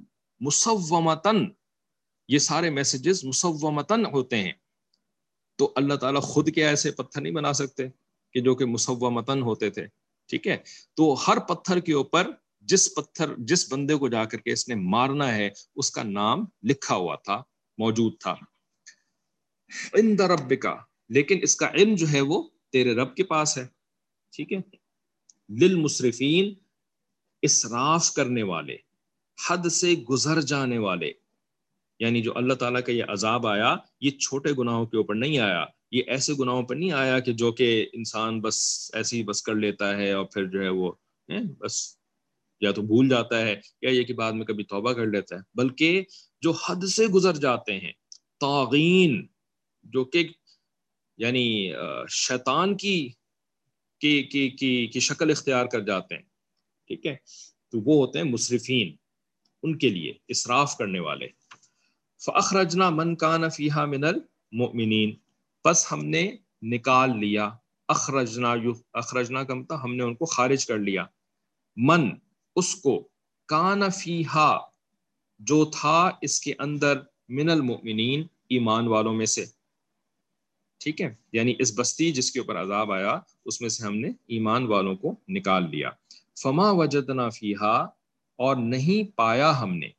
S1: مصومتن، یہ سارے میسیجز مصومتن ہوتے ہیں، تو اللہ تعالیٰ خود کے ایسے پتھر نہیں بنا سکتے کہ جو کہ مصومتن ہوتے تھے، ٹھیک ہے؟ تو ہر پتھر کے اوپر جس پتھر جس بندے کو جا کر کے اس نے مارنا ہے اس کا نام لکھا ہوا تھا، موجود تھا۔ عند ربک، لیکن اس کا علم جو ہے وہ تیرے رب کے پاس ہے، ٹھیک ہے؟ للمسرفین، اسراف کرنے والے، حد سے گزر جانے والے، یعنی جو اللہ تعالیٰ کا یہ عذاب آیا یہ چھوٹے گناہوں کے اوپر نہیں آیا، یہ ایسے گناہوں پر نہیں آیا کہ جو کہ انسان بس ایسے ہی بس کر لیتا ہے اور پھر جو ہے وہ بس یا تو بھول جاتا ہے یا یہ کہ بعد میں کبھی توبہ کر لیتا ہے، بلکہ جو حد سے گزر جاتے ہیں، طاغین، جو کہ یعنی شیطان کی کی, کی, کی, کی شکل اختیار کر جاتے ہیں، ٹھیک ہے؟ تو وہ ہوتے ہیں مسرفین، ان کے لیے اسراف کرنے والے۔ فَأَخْرَجْنَا مَنْ كَانَ فِيهَا مِنَ الْمُؤْمِنِينَ، پس ہم نے نکال لیا، اخرجنا اخرجنا کا مطلب ہم نے ان کو خارج کر لیا، من اس کو، کان فیہا جو تھا اس کے اندر، من المؤمنین ایمان والوں میں سے، ٹھیک ہے؟ یعنی اس بستی جس کے اوپر عذاب آیا اس میں سے ہم نے ایمان والوں کو نکال لیا۔ فما وجدنا فیہا، اور نہیں پایا ہم نے،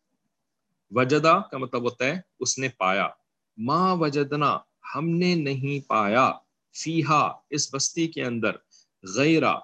S1: وجدہ کا مطلب ہوتا ہے اس نے پایا، ما وجدنا ہم نے نہیں پایا، فیہا اس بستی کے اندر، غیرہ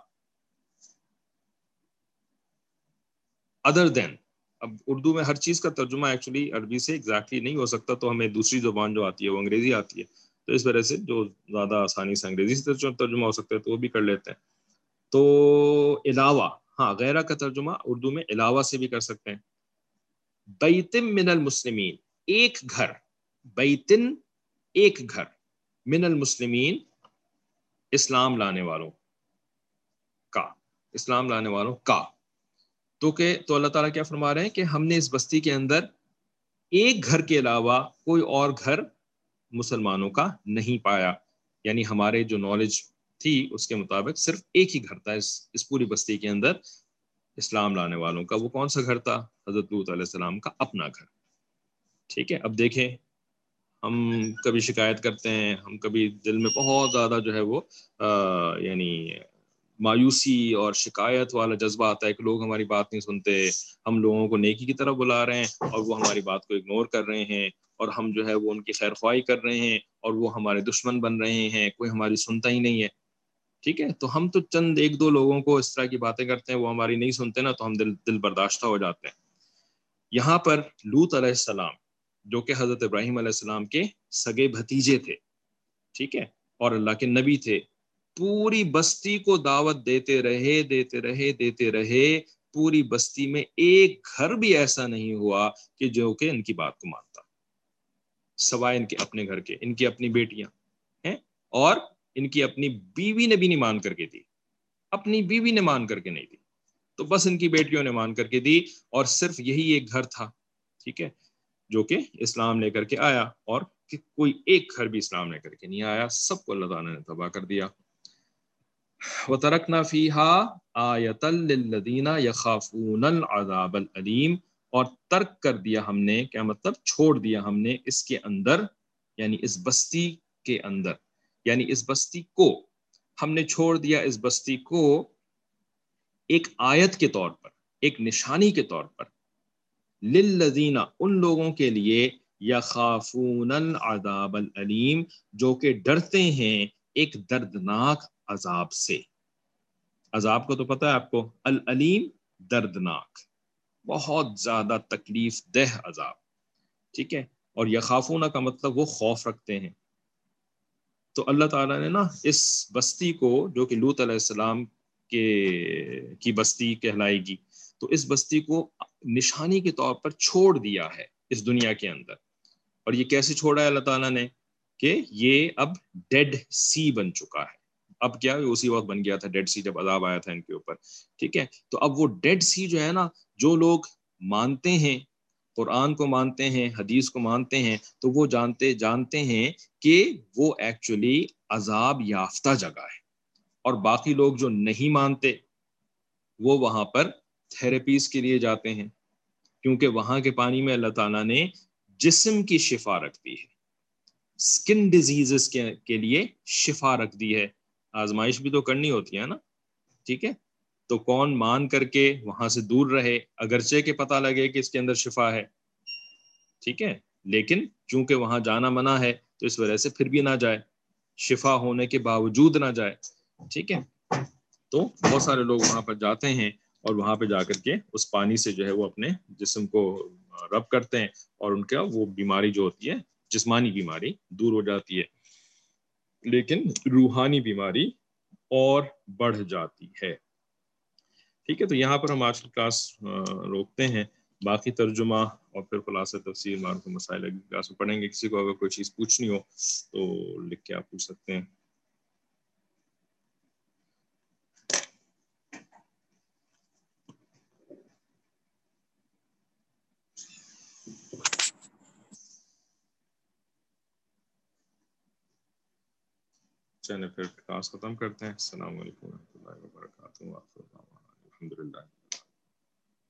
S1: ادر دین، اب اردو میں ہر چیز کا ترجمہ ایکچولی عربی سے ایگزیکٹلی نہیں ہو سکتا، تو ہمیں دوسری زبان جو آتی ہے وہ انگریزی آتی ہے، تو اس وجہ سے جو زیادہ آسانی سے انگریزی سے ترجمہ ہو سکتا ہے تو وہ بھی کر لیتے ہیں۔ تو علاوہ، ہاں غیرہ کا ترجمہ اردو میں علاوہ سے بھی کر سکتے ہیں۔ بیتم من المسلمین، ایک گھر، بیتن ایک گھر، من المسلمین اسلام لانے والوں کا، اسلام لانے والوں کا، تو کہ تو اللہ تعالیٰ کیا فرما رہے ہیں کہ ہم نے اس بستی کے اندر ایک گھر کے علاوہ کوئی اور گھر مسلمانوں کا نہیں پایا، یعنی ہمارے جو نالج تھی اس کے مطابق صرف ایک ہی گھر تھا اس, اس پوری بستی کے اندر اسلام لانے والوں کا۔ وہ کون سا گھر تھا؟ حضرت لوط علیہ السلام کا اپنا گھر۔ ٹھیک ہے، اب دیکھیں ہم کبھی شکایت کرتے ہیں، ہم کبھی دل میں بہت زیادہ جو ہے وہ آ, یعنی مایوسی اور شکایت والا جذبہ آتا ہے کہ لوگ ہماری بات نہیں سنتے، ہم لوگوں کو نیکی کی طرف بلا رہے ہیں اور وہ ہماری بات کو اگنور کر رہے ہیں، اور ہم جو ہے وہ ان کی خیر خواہی کر رہے ہیں اور وہ ہمارے دشمن بن رہے ہیں، کوئی ہماری سنتا ہی نہیں ہے۔ ٹھیک ہے، تو ہم تو چند ایک دو لوگوں کو اس طرح کی باتیں کرتے ہیں، وہ ہماری نہیں سنتے نا، تو ہم دل دل برداشتہ ہو جاتے ہیں۔ یہاں پر لوط علیہ السلام جو کہ حضرت ابراہیم علیہ السلام کے سگے بھتیجے تھے، ٹھیک ہے، اور اللہ کے نبی تھے، پوری بستی کو دعوت دیتے رہے دیتے رہے دیتے رہے پوری بستی میں ایک گھر بھی ایسا نہیں ہوا کہ جو کہ ان کی بات کو مانتا، سوائے ان کے اپنے گھر کے، ان کی اپنی بیٹیاں ہیں اور ان کی اپنی بیوی نے بھی نہیں مان کر کے دی، اپنی بیوی نے مان کر کے نہیں دی، تو بس ان کی بیٹیوں نے مان کر کے دی، اور صرف یہی ایک گھر تھا، ٹھیک ہے، جو کہ اسلام لے کر کے آیا، اور کہ کوئی ایک گھر بھی اسلام لے کر کے نہیں آیا، سب کو اللہ تعالیٰ نے تباہ کر دیا۔ وَتَرَكْنَا فِيهَا آیَةً لِلَّذِينَ يَخَافُونَ الْعَذَابَ الْأَلِيمَ، اور ترک کر دیا ہم نے، کیا مطلب چھوڑ دیا ہم نے اس کے اندر، یعنی اس بستی کے اندر، یعنی اس بستی کو ہم نے چھوڑ دیا، اس بستی کو ایک آیت کے طور پر، ایک نشانی کے طور پر، للذین ان لوگوں کے لیے، یخافون العذاب العلیم جو کہ ڈرتے ہیں ایک دردناک عذاب سے۔ عذاب کو تو پتہ ہے آپ کو، العلیم دردناک، بہت زیادہ تکلیف دہ عذاب، ٹھیک ہے، اور یخافون کا مطلب وہ خوف رکھتے ہیں۔ تو اللہ تعالیٰ نے نا اس بستی کو جو کہ لوط علیہ السلام کے کی بستی کہلائے گی، تو اس بستی کو نشانی کے طور پر چھوڑ دیا ہے اس دنیا کے اندر۔ اور یہ کیسے چھوڑا ہے اللہ تعالیٰ نے؟ کہ یہ اب ڈیڈ سی بن چکا ہے۔ اب کیا اسی وقت بن گیا تھا ڈیڈ سی جب عذاب آیا تھا ان کے اوپر، ٹھیک ہے، تو اب وہ ڈیڈ سی جو ہے نا، جو لوگ مانتے ہیں قرآن کو، مانتے ہیں حدیث کو، مانتے ہیں، تو وہ جانتے جانتے ہیں کہ وہ ایکچولی عذاب یافتہ جگہ ہے، اور باقی لوگ جو نہیں مانتے وہ وہاں پر تھراپیز کے لیے جاتے ہیں، کیونکہ وہاں کے پانی میں اللہ تعالیٰ نے جسم کی شفا رکھ دی ہے، سکن ڈیزیزز کے کے لیے شفا رکھ دی ہے۔ آزمائش بھی تو کرنی ہوتی ہے نا، ٹھیک ہے، تو کون مان کر کے وہاں سے دور رہے، اگرچہ کہ پتہ لگے کہ اس کے اندر شفا ہے، ٹھیک ہے، لیکن چونکہ وہاں جانا منع ہے تو اس وجہ سے پھر بھی نہ جائے، شفا ہونے کے باوجود نہ جائے، ٹھیک ہے۔ تو بہت سارے لوگ وہاں پر جاتے ہیں اور وہاں پہ جا کر کے اس پانی سے جو ہے وہ اپنے جسم کو رب کرتے ہیں، اور ان کا وہ بیماری جو ہوتی ہے جسمانی بیماری دور ہو جاتی ہے، لیکن روحانی بیماری اور بڑھ جاتی ہے۔ ٹھیک ہے، تو یہاں پر ہم آج کی کلاس روکتے ہیں، باقی ترجمہ اور پھر خلاصہ تفسیر معروف مسائل کی کلاس میں پڑھیں گے۔ کسی کو اگر کوئی چیز پوچھنی ہو تو لکھ کے آپ پوچھ سکتے ہیں۔ چلیں پھر کلاس ختم کرتے ہیں۔ السلام علیکم و رحمۃ اللہ وبرکاتہ۔ الحمد للہ۔